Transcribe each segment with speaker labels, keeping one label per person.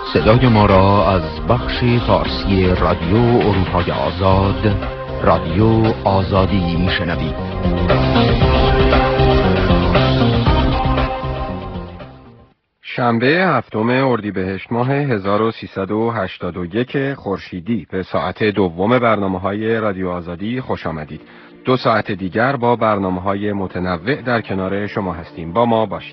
Speaker 1: صدای ما را از بخش فارسی رادیو اروپای آزاد، رادیو آزادی میشنوید.
Speaker 2: شنبه 7 اردیبهشت ماه 1381 خورشیدی به ساعت دوم برنامه‌های رادیو آزادی خوش آمدید. 2 ساعت دیگر با برنامه‌های متنوع در کنار شما هستیم. با ما باشید.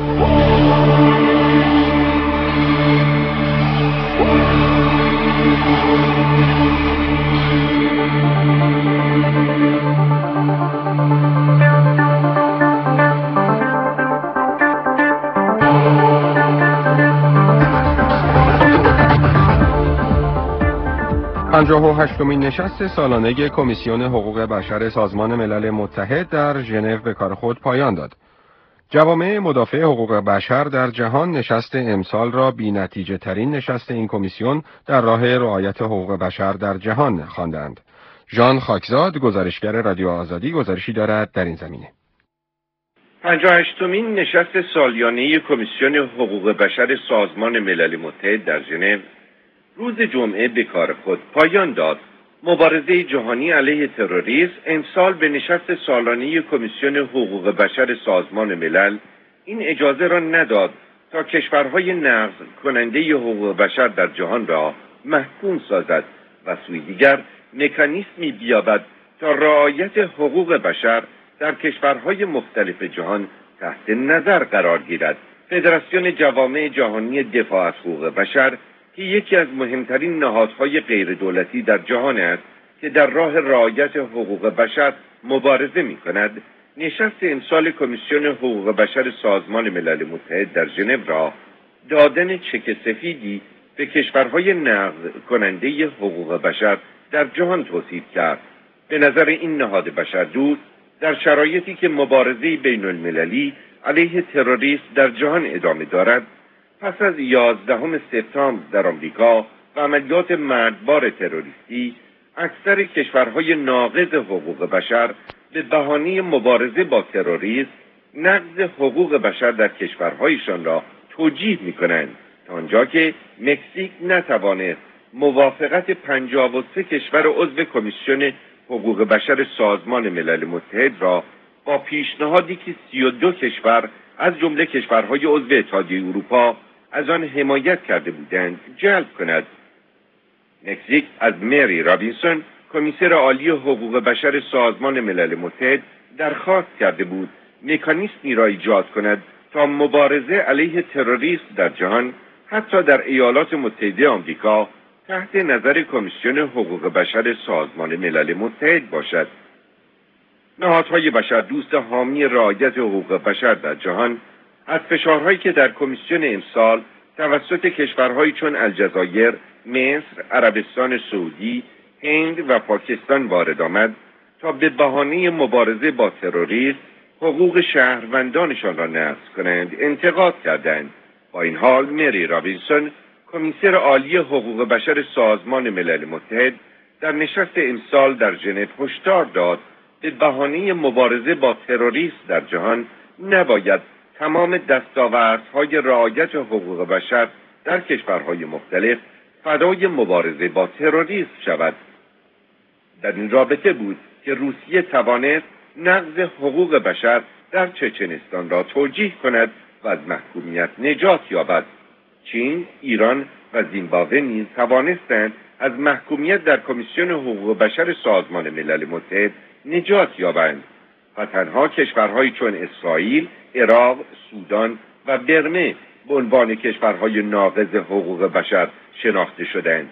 Speaker 2: 58مین نشست سالانه کمیسیون حقوق بشر سازمان ملل متحد در ژنو به کار خود پایان داد. جوامع مدافع حقوق بشر در جهان نشست امسال را بی‌نتیجه ترین نشست این کمیسیون در راه رعایت حقوق بشر در جهان خواندند. ژان خاکزاد، گزارشگر رادیو آزادی، گزارشی دارد در این زمینه.
Speaker 3: 58مین نشست سالیانه کمیسیون حقوق بشر سازمان ملل متحد در ژنو روز جمعه به کار خود پایان داد. مبارزه جهانی علیه تروریسم امسال به نشست سالانه کمیسیون حقوق بشر سازمان ملل این اجازه را نداد تا کشورهای نقض کننده حقوق بشر در جهان را محکوم سازد و سوی دیگر مکانیزمی بیابد تا رعایت حقوق بشر در کشورهای مختلف جهان تحت نظر قرار گیرد. فدراسیون جوامع جهانی دفاع از حقوق بشر که یکی از مهمترین نهادهای غیردولتی در جهان است که در راه رعایت حقوق بشر مبارزه می‌کند، نشست امسال کمیسیون حقوق بشر سازمان ملل متحد در ژنو را دادن چک سفیدی به کشورهای نقض کننده حقوق بشر در جهان توصیف کرد. به نظر این نهاد بشردوست در شرایطی که مبارزه بین المللی علیه تروریسم در جهان ادامه دارد، پس از 11 سپتامبر در آمریکا و عملیات مرگبار تروریستی، اکثر کشورهای ناقض حقوق بشر به بهانه مبارزه با تروریسم نقض حقوق بشر در کشورهایشان را توجیه می‌کنند، تا آنجا که مکزیک نتوانست موافقت 53 کشور عضو کمیسیون حقوق بشر سازمان ملل متحد را با پیشنهادی که 32 کشور از جمله کشورهای عضو اتحادیه اروپا از آن حمایت کرده بودند جلب کند. مکزیک از مری رابینسون، کمیسر عالی حقوق بشر سازمان ملل متحد، درخواست کرده بود مکانیزمی را ایجاد کند تا مبارزه علیه تروریسم در جهان، حتی در ایالات متحده آمریکا، تحت نظر کمیسیون حقوق بشر سازمان ملل متحد باشد. نهادهای بشردوست حامی رعایت حقوق بشر در جهان از فشارهایی که در کمیسیون امسال توسط کشورهایی چون الجزایر، مصر، عربستان سعودی، هند و پاکستان وارد آمد تا به بهانه مبارزه با تروریسم حقوق شهروندانشان را نقض کنند انتقاد کردند. با این حال مری رابینسون، کمیسر عالی حقوق بشر سازمان ملل متحد، در نشست امسال در ژنو هشدار داد به بهانه مبارزه با تروریسم در جهان نباید تمام دستاوردهای رعایت حقوق بشر در کشورهای مختلف فدای مبارزه با تروریسم شود. در این رابطه بود که روسیه توانست نقض حقوق بشر در چچنستان را توجیه کند و از محکومیت نجات یابد. چین، ایران و زیمبابوه نیز توانستند از محکومیت در کمیسیون حقوق بشر سازمان ملل متحد نجات یابند و تنها کشورهایی چون اسرائیل، عراق، سودان و برمه به عنوان کشورهای ناقض حقوق بشر شناخته شدند.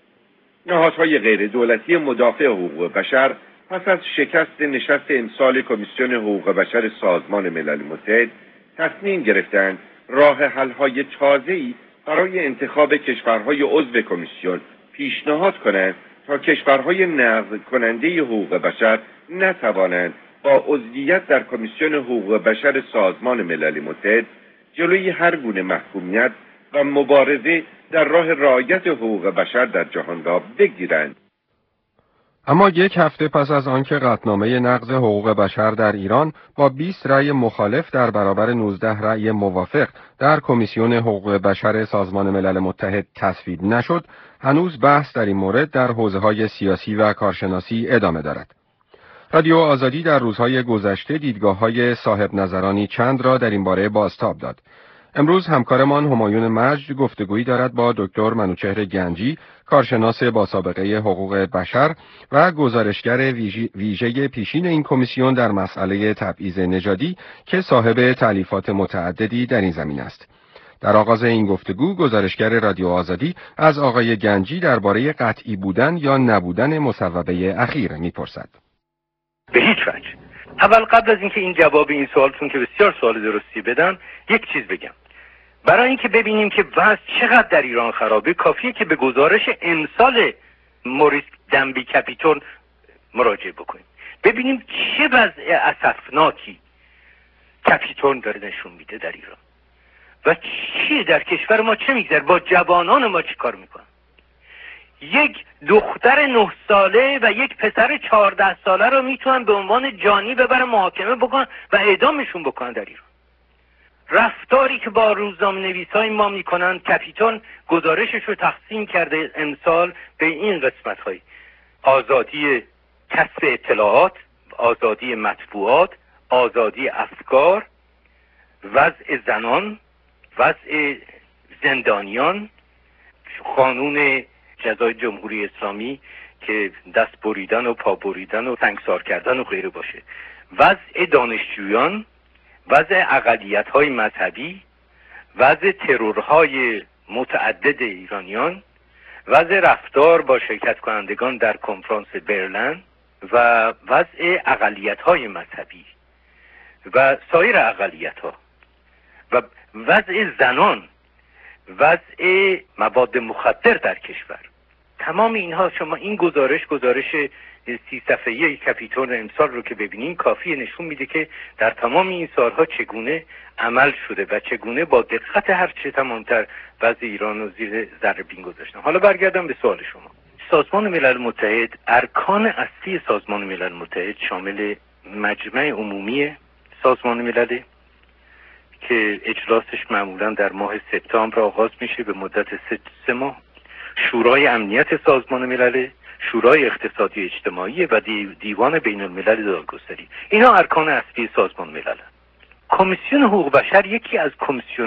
Speaker 3: نهادهای غیر دولتی مدافع حقوق بشر پس از شکست نشست امسال کمیسیون حقوق بشر سازمان ملل متحد تصمیم گرفتند راه حل‌های تازه‌ای برای انتخاب کشورهای عضو کمیسیون پیشنهاد کنند تا کشورهای نقض کننده حقوق بشر نتوانند با عضویت در کمیسیون حقوق بشر سازمان ملل متحد جلوی هر گونه محکومیت و مبارزه در راه رعایت حقوق بشر در جهان را بگیرند.
Speaker 2: اما یک هفته پس از آنکه قطعنامه نقض حقوق بشر در ایران با 20 رأی مخالف در برابر 19 رأی موافق در کمیسیون حقوق بشر سازمان ملل متحد تصویب نشد، هنوز بحث در این مورد در حوزه‌های سیاسی و کارشناسی ادامه دارد. رادیو آزادی در روزهای گذشته دیدگاه‌های صاحب نظرانی چند را در این باره بازتاب داد. امروز همکارمان همایون مجد گفتگویی دارد با دکتر منوچهر گنجی، کارشناس با سابقه حقوق بشر و گزارشگر ویژه پیشین این کمیسیون در مسئله تبعیض نژادی که صاحب تألیفات متعددی در این زمینه است. در آغاز این گفتگو گزارشگر رادیو آزادی از آقای گنجی درباره قطعی بودن یا نبودن مصوبه اخیر میپرسد.
Speaker 4: به هیچ وجه. اول قبل از اینکه این جواب این سوالتون که بسیار سوال درستی بدن، یک چیز بگم. برای اینکه ببینیم که وضع چقدر در ایران خرابه، کافیه که به گزارش امسال موریس دنبی کپیتون مراجعه بکنیم. ببینیم چه وضع اسفناکی کپیتون داره نشون میده در ایران و چی در کشور ما چه میگذره، با جوانان ما چی کار میکنن. یک دختر 9 ساله و یک پسر 14 ساله رو میتونن به عنوان جانی ببرن محاکمه بکنن و اعدامشون بکنن در ایران. رفتاری که با روزنامه‌نویسای ما میکنن، کپیتون گزارشش رو تقسیم کرده امسال به این قسمت‌های: آزادی کسب اطلاعات، آزادی مطبوعات، آزادی افکار، وضع زنان، وضع زندانیان، قانون جزای جمهوری اسلامی که دست بریدن و پا بریدن و سنگسار کردن و غیره باشه، وضع دانشجویان، وضع اقلیت‌های مذهبی، وضع ترورهای متعدد ایرانیان، وضع رفتار با شرکت کنندگان در کنفرانس برلین و وضع اقلیت‌های مذهبی و سایر اقلیت‌ها و وضع زنان، وضع مواد مخدر در کشور. تمام اینها، شما این گزارش 30 صفحه‌ای کپیتون امسال رو که ببینین، کافیه نشون میده که در تمام این سالها چگونه عمل شده و چگونه با دقت هرچه تمامتر وضع ایران رو زیر ذره بین گذاشتن. حالا برگردم به سوال شما. سازمان ملل متحد، ارکان اصلی سازمان ملل متحد شامل مجمع عمومی سازمان ملل که اجلاسش معمولا در ماه سپتامبر آغاز میشه به مدت 3 ماه، شورای امنیت سازمان ملل، شورای اقتصادی اجتماعی و دیوان بین الملل دادگستری. اینا ارکان اصلی سازمان ملل. کمیسیون حقوق بشر یکی از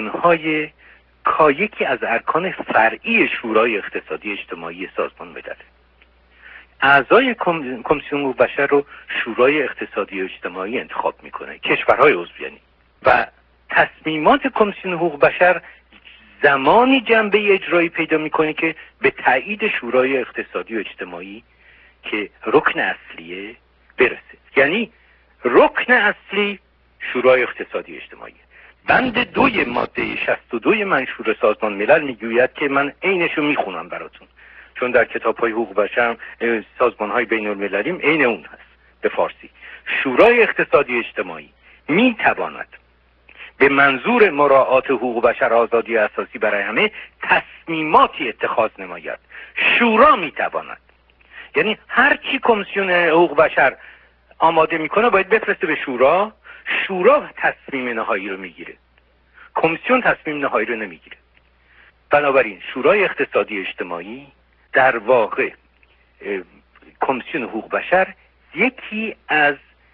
Speaker 4: یکی از ارکان فرعی شورای اقتصادی اجتماعی سازمان ملل. اعضای کمیسیون حقوق بشر رو شورای اقتصادی اجتماعی انتخاب میکنه، کشورهای عضو یعنی، و تصمیمات کمیسیون حقوق بشر زمانی جنبه اجرایی پیدا میکنه که به تایید شورای اقتصادی و اجتماعی که رکن اصلیه برسه. یعنی رکن اصلی شورای اقتصادی اجتماعی. بند 2 ماده 62 منشور سازمان ملل میگوید که من عینشو میخونم براتون، چون در کتاب‌های حقوق بشر سازمان‌های بین المللیم عین اون هست به فارسی. شورای اقتصادی اجتماعی میتواند به منظور مراعات حقوق بشر، آزادی اساسی برای همه، تصمیماتی اتخاذ نماید. شورا میتواند، یعنی هر چی کمیسیون حقوق بشر آماده میکنه باید بفرسته به شورا. شورا تصمیم نهایی رو میگیره، کمیسیون تصمیم نهایی رو نمیگیره. بنابراین شورای اقتصادی اجتماعی در واقع کمیسیون حقوق بشر یکی از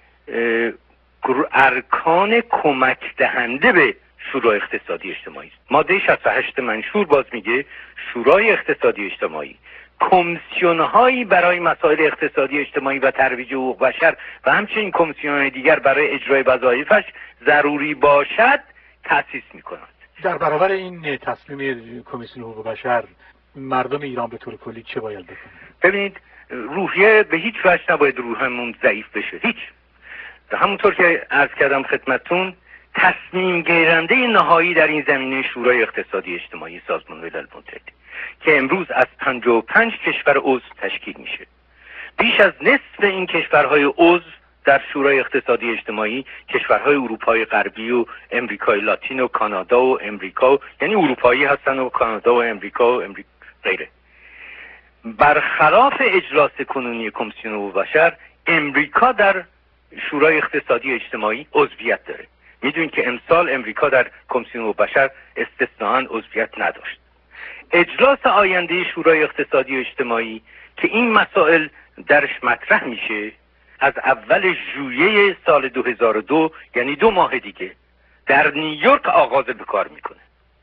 Speaker 4: ارکان کمک دهنده به شورای اقتصادی اجتماعی است. ماده 68 منشور باز میگه شورای اقتصادی اجتماعی کمیسیون‌هایی برای مسائل اقتصادی اجتماعی و ترویج حقوق بشر و همچنین کمیسیون‌های دیگر برای اجرای وظایفش ضروری باشد تأسیس می‌کند.
Speaker 5: در برابر این تصمیم کمیسیون حقوق بشر مردم ایران به طور کلی چه باید بکنن؟
Speaker 4: ببینید، روحیه به هیچ وجه نباید روحمون ضعیف بشه. هیچ. همونطور که عرض کردم خدمتتون، تصمیم گیرنده نهایی در این زمینه شورای اقتصادی اجتماعی سازمان ملل متحد که امروز از 55 کشور عضو تشکیل میشه. بیش از نصف این کشورهای عضو در شورای اقتصادی اجتماعی کشورهای اروپای غربی و امریکای لاتین و کانادا و امریکا، یعنی اروپایی هستن و کانادا و امریکا و غیره. برخلاف اجلاس کنونی کمیسیون حقوق بشر، امریکا در شورای اقتصادی اجتماعی عضویت داره. میدونید که امسال امریکا در کمیسیون حقوق بشر استثناءً عضویت نداشت. اجلاس آینده شورای اقتصادی اجتماعی که این مسائل درش مطرح میشه، از اول ژوئیه سال 2002 یعنی 2 ماه دیگه در نیویورک آغاز به کار میکنه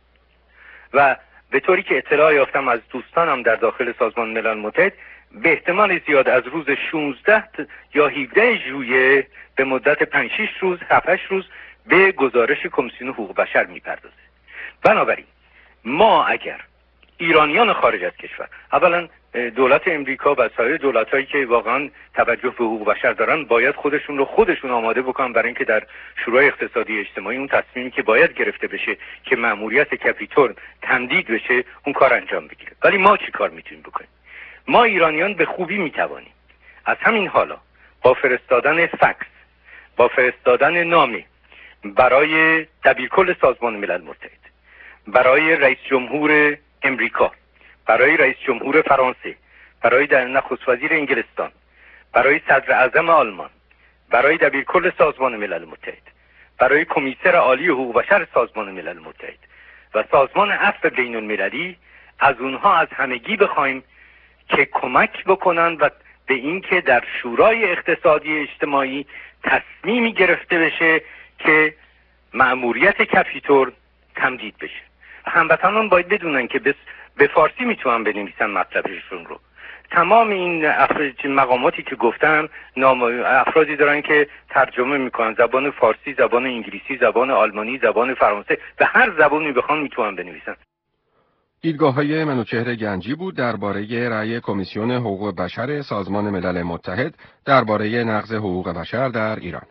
Speaker 4: و به طوری که اطلاع یافتم از دوستانم در داخل سازمان ملل متحد، به احتمال زیاد از روز 16 یا 17 ژوئیه به مدت 5-6 روز 7-8 روز به گزارش کمیسیون حقوق بشر میپردازه. بنابراین ما اگر ایرانیان خارج از کشور، اولا دولت امریکا و سایر دولت‌هایی که واقعا توجه به حقوق بشر دارن، باید خودشون آماده بکنن برای اینکه در شورای اقتصادی اجتماعی اون تصمیمی که باید گرفته بشه که مأموریت کاپیتول تمدید بشه اون کار انجام بگیره. ولی ما چی کار میتونیم بکنیم؟ ما ایرانیان به خوبی میتوانیم از همین حالا با فرستادن فکس، با فرستادن نامه برای دبیرکل سازمان ملل متحد، برای رئیس جمهور امریکا، برای رئیس جمهور فرانسه، برای نخست وزیر انگلستان، برای صدر اعظم آلمان، برای دبیرکل سازمان ملل متحد، برای کمیسر عالی حقوق بشر سازمان ملل متحد و سازمان عفو بین المللی، از اونها از همگی بخوایم که کمک بکنن و به اینکه در شورای اقتصادی اجتماعی تصمیمی گرفته بشه که مأموریت کاپیتول تمدید بشه. هموطنان باید بدونن که به فارسی میتونن بنویسن مطلبشون رو. تمام این مقاماتی که گفتم افرادی دارن که ترجمه میکنن، زبان فارسی، زبان انگلیسی، زبان آلمانی، زبان فرانسه، به هر زبانی بخوان میتونن بنویسن.
Speaker 2: دیدگاه‌های منوچهر گنجی بود درباره رأی کمیسیون حقوق بشر سازمان ملل متحد درباره نقض حقوق بشر در ایران.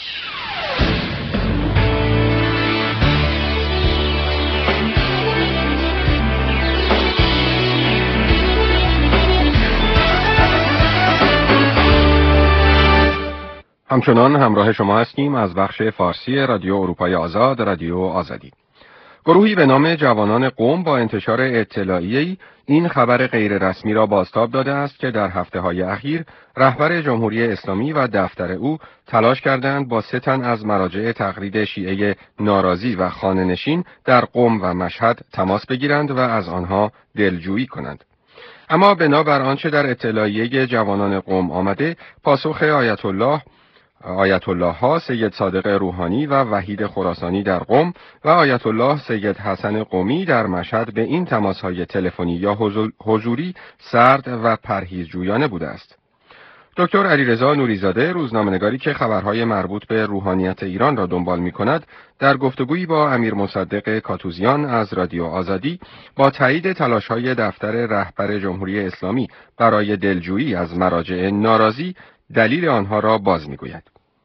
Speaker 2: همچنان همراه شما هستیم از بخش فارسی رادیو اروپای آزاد، رادیو آزادی. گروهی به نام جوانان قم با انتشار اطلاعیه‌ای این خبر غیر رسمی را بازتاب داده است که در هفته‌های اخیر رهبر جمهوری اسلامی و دفتر او تلاش کردند با 3 تن از مراجع تقلید شیعه ناراضی و خانه‌نشین در قم و مشهد تماس بگیرند و از آنها دلجویی کنند. اما بنابر آنچه در اطلاعیه جوانان قم آمده، پاسخ آیت الله ها سید صادق روحانی و وحید خراسانی در قم و آیت الله سید حسن قمی در مشهد به این تماس‌های تلفنی یا حضوری سرد و پرهیزجویانه بوده است. دکتر علیرضا نوریزاده، روزنامه‌نگاری که خبرهای مربوط به روحانیت ایران را دنبال می‌کند، در گفتگویی با امیر مصدق کاتوزیان از رادیو آزادی با تایید تلاش‌های دفتر رهبر جمهوری اسلامی برای دلجویی از مراجع ناراضی دلیل آنها را باز می‌گوید.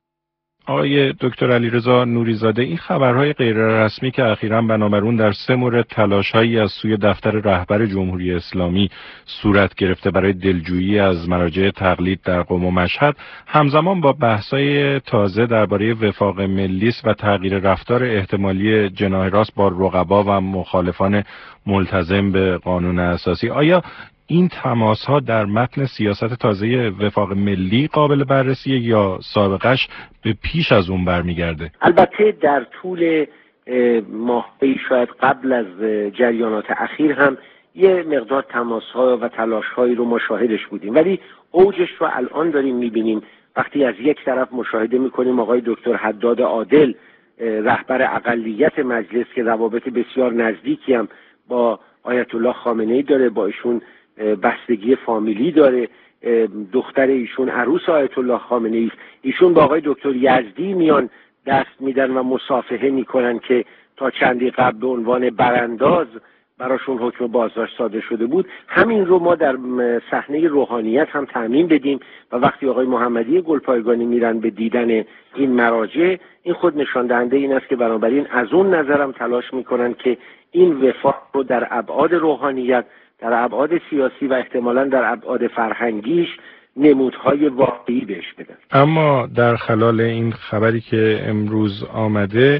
Speaker 6: آقای دکتر علیرضا نوریزاده، این خبرهای غیر رسمی که اخیراً بنابر اون در 3 مورد تلاش‌هایی از سوی دفتر رهبر جمهوری اسلامی صورت گرفته برای دلجویی از مراجع تقلید در قم و مشهد، همزمان با بحث‌های تازه درباره وفاق ملی است و تغییر رفتار احتمالی جناح راست با رقبا و مخالفان ملتزم به قانون اساسی، آیا این تماس‌ها در متن سیاست تازه وفاق ملی قابل بررسی یا سابقش به پیش از اون برمیگرده؟
Speaker 7: البته در طول ماه‌های شاید قبل از جریانات اخیر هم یه مقدار تماس‌ها و تلاش‌هایی رو ما شاهدش بودیم، ولی اوجش رو الان داریم می‌بینیم وقتی از یک طرف مشاهده می‌کنیم آقای دکتر حداد عادل، رهبر اقلیت مجلس که روابط بسیار نزدیکی هم با آیت الله خامنه‌ای داره، با ایشون بستگی فامیلی داره، دختر ایشون عروس آیت الله خامنه‌ای، ایشون با آقای دکتر یزدی میان دست میدن و مصافحه میکنن که تا چندی قبل به عنوان برانداز براشون حکم بازداشت صادر شده بود. همین رو ما در صحنه روحانیت هم تعمیم بدیم و وقتی آقای محمدی گلپایگانی میرن به دیدن این مراجع، این خود نشان دهنده این است که بنابراین از اون نظرم تلاش میکنن که این وفاق رو در ابعاد روحانیت، در ابعاد سیاسی و احتمالاً در ابعاد فرهنگیش نمودهای واقعی بهش بدن.
Speaker 6: اما در خلال این خبری که امروز آمده،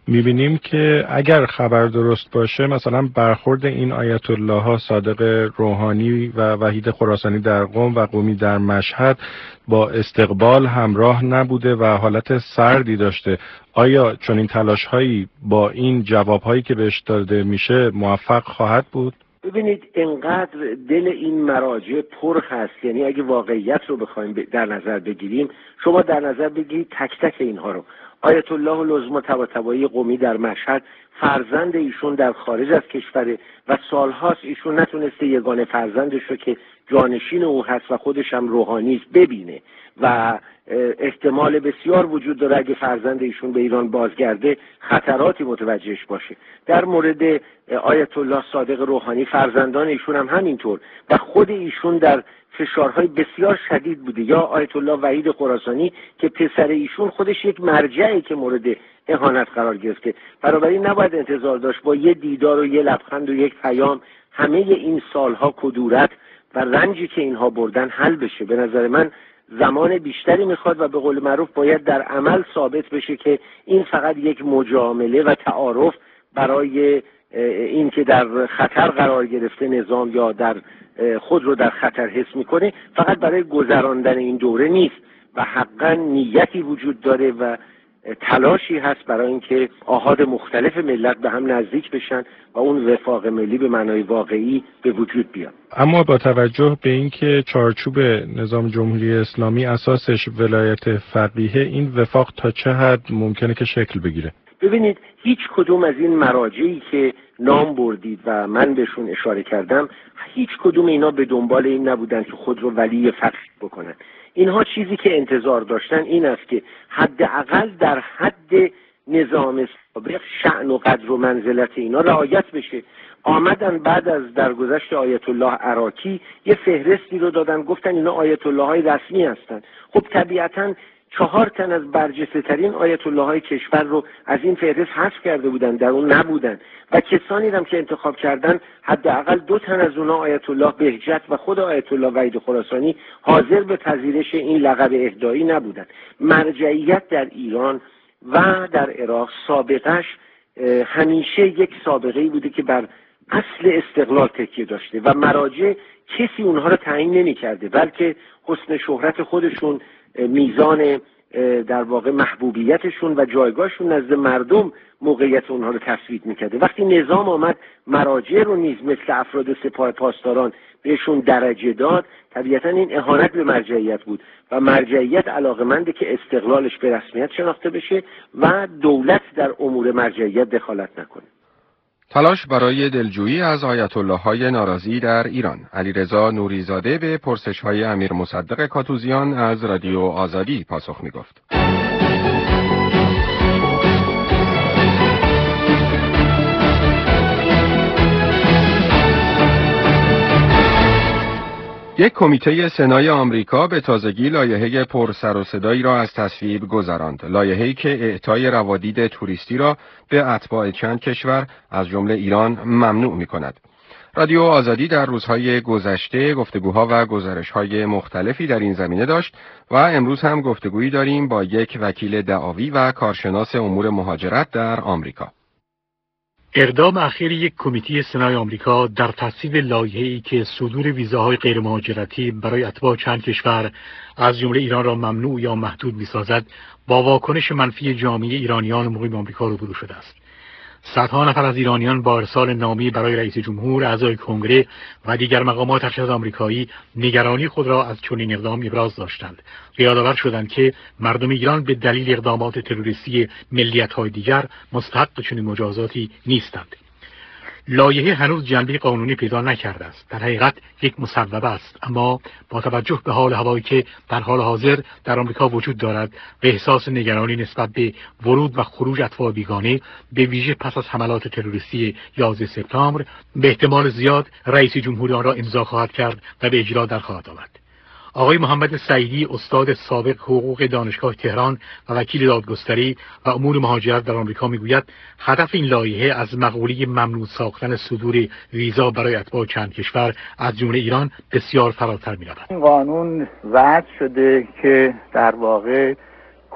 Speaker 6: می‌بینیم که اگر خبر درست باشه مثلا برخورد این آیت الله ها صادق روحانی و وحید خراسانی در قم و قمی در مشهد با استقبال همراه نبوده و حالت سردی داشته. آیا چنین تلاش‌هایی با این جواب‌هایی که بهش داده میشه موفق خواهد بود؟
Speaker 7: ببینید اینقدر دل این مراجع پر هست، یعنی اگه واقعیت رو بخوایم در نظر بگیریم، شما در نظر بگیرید تک تک اینها رو. آیت الله لزم طباطبایی قمی در مشهد فرزند ایشون در خارج از کشوره و سالهاست ایشون نتونسته یگانه فرزندش رو که جانشین او هست و خودش هم روحانی است ببینه و احتمال بسیار وجود داره اگه فرزند ایشون به ایران بازگرده خطراتی متوجهش باشه. در مورد آیت الله صادق روحانی فرزندان ایشون هم همینطور و خود ایشون در فشارهای بسیار شدید بوده. یا آیت الله وحید خراسانی که پسر ایشون خودش یک مرجعی که مورد اهانت قرار گرفته. بنابراین نباید انتظار داشت با یه دیدار و یه لبخند و یک پیام همه این سالها کدورت و رنجی که اینها بردن حل بشه. به نظر من زمان بیشتری میخواد و به قول معروف باید در عمل ثابت بشه که این فقط یک مجامله و تعارف برای این که در خطر قرار گرفته نظام یا در خود رو در خطر حس میکنه، فقط برای گذراندن این دوره نیست و حقا نیتی وجود داره و تلاشی هست برای اینکه آحاد مختلف ملت به هم نزدیک بشن و اون وفاق ملی به معنای واقعی به وجود بیاد.
Speaker 6: اما با توجه به اینکه چارچوب نظام جمهوری اسلامی اساسش ولایت فقیه، این وفاق تا چه حد ممکنه که شکل بگیره؟
Speaker 7: ببینید هیچ کدوم از این مراجعی که نام بردید و من بهشون اشاره کردم، هیچ کدوم اینا به دنبال این نبودن که خود رو ولی فقیه بکنن. اینها چیزی که انتظار داشتن این است که حداقل در حد نظام سابق شأن و قدر و منزلت اینا رعایت بشه. آمدن بعد از درگذشت آیت الله عراقی یه فهرستی رو دادن، گفتن اینا آیت الله های رسمی هستن. خب طبیعتاً 4 تن از برجسته ترین آیت الله های کشور رو از این فهرست حذف کرده بودن، در اون نبودن و کسانی هم که انتخاب کردن حداقل 2 تن از اونها آیت الله بهجت و خود آیت الله وحید خراسانی حاضر به پذیرش این لقب اهدایی نبودن. مرجعیت در ایران و در عراق سابقش همیشه یک سابقه‌ای بوده که بر اصل استقلال تکیه داشته و مراجع کسی اونها رو تعیین نمی‌کرده، بلکه حسن شهرت خودشون، میزان در واقع محبوبیتشون و جایگاهشون نزد مردم موقعیت اونها رو تثبیت میکرده. وقتی نظام آمد مراجع رو نیز مثل افراد سپاه پاسداران بهشون درجه داد، طبیعتا این اهانت به مرجعیت بود و مرجعیت علاقمنده که استقلالش به رسمیت شناخته بشه و دولت در امور مرجعیت دخالت نکنه.
Speaker 2: تلاش برای دلجویی از آیت الله های ناراضی در ایران. علیرضا نوریزاده به پرسش های امیر مصدق کاتوزیان از رادیو آزادی پاسخ می گفت. یک کمیته سنای آمریکا به تازگی لایحه پر سر و صدایی را از تصویب گذراند. لایحه‌ای که اعطای روادید توریستی را به اتباع چند کشور از جمله ایران ممنوع می‌کند. رادیو آزادی در روزهای گذشته گفتگوها و گزارش‌های مختلفی در این زمینه داشت و امروز هم گفتگویی داریم با یک وکیل دعاوی و کارشناس امور مهاجرت در آمریکا.
Speaker 5: اقدام اخیر یک کمیته سنای آمریکا در تصویب لایحه‌ای که صدور ویزاهای غیر مهاجرتی برای اتباع چند کشور از جمله ایران را ممنوع یا محدود می‌سازد، با واکنش منفی جامعه ایرانیان مقیم آمریکا روبرو شده است. صدها نفر از ایرانیان با ارسال نامه‌ای برای رئیس جمهور، اعضای کنگره و دیگر مقامات ارشد آمریکایی نگرانی خود را از چنین اقدامی ابراز داشتند و یادآور شدند که مردم ایران به دلیل اقدامات تروریستی ملیت‌های دیگر مستحق چنین مجازاتی نیستند. لایحه هنوز جنبه قانونی پیدا نکرده است. در حقیقت یک مصوبه است، اما با توجه به حال هوایی که در حال حاضر در آمریکا وجود دارد و احساس نگرانی نسبت به ورود و خروج اتباع بیگانه به ویژه پس از حملات تروریستی 11 سپتامبر، به احتمال زیاد رئیس جمهور آن را امضا خواهد کرد و به اجرا در خواهد آورد. آقای محمد سعیدی، استاد سابق حقوق دانشگاه تهران و وکیل دادگستری و امور مهاجرت در آمریکا میگوید هدف این لایحه از مقوله ممنوع ساختن صدور ویزا برای اتباع چند کشور از جمله ایران بسیار فراتر می‌رود.
Speaker 8: این قانون وضع شده که در واقع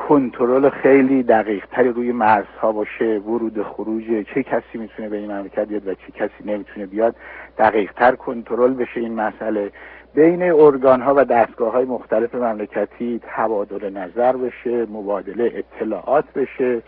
Speaker 8: کنترل خیلی دقیق تری روی مرزها باشه، ورود و خروج چه کسی میتونه به این مملکت بیاد و چه کسی نمیتونه بیاد دقیق تر کنترل بشه. این مسئله بین ارگان‌ها و دستگاه‌های مختلف مملکتی تبادل نظر بشه، مبادله اطلاعات بشه،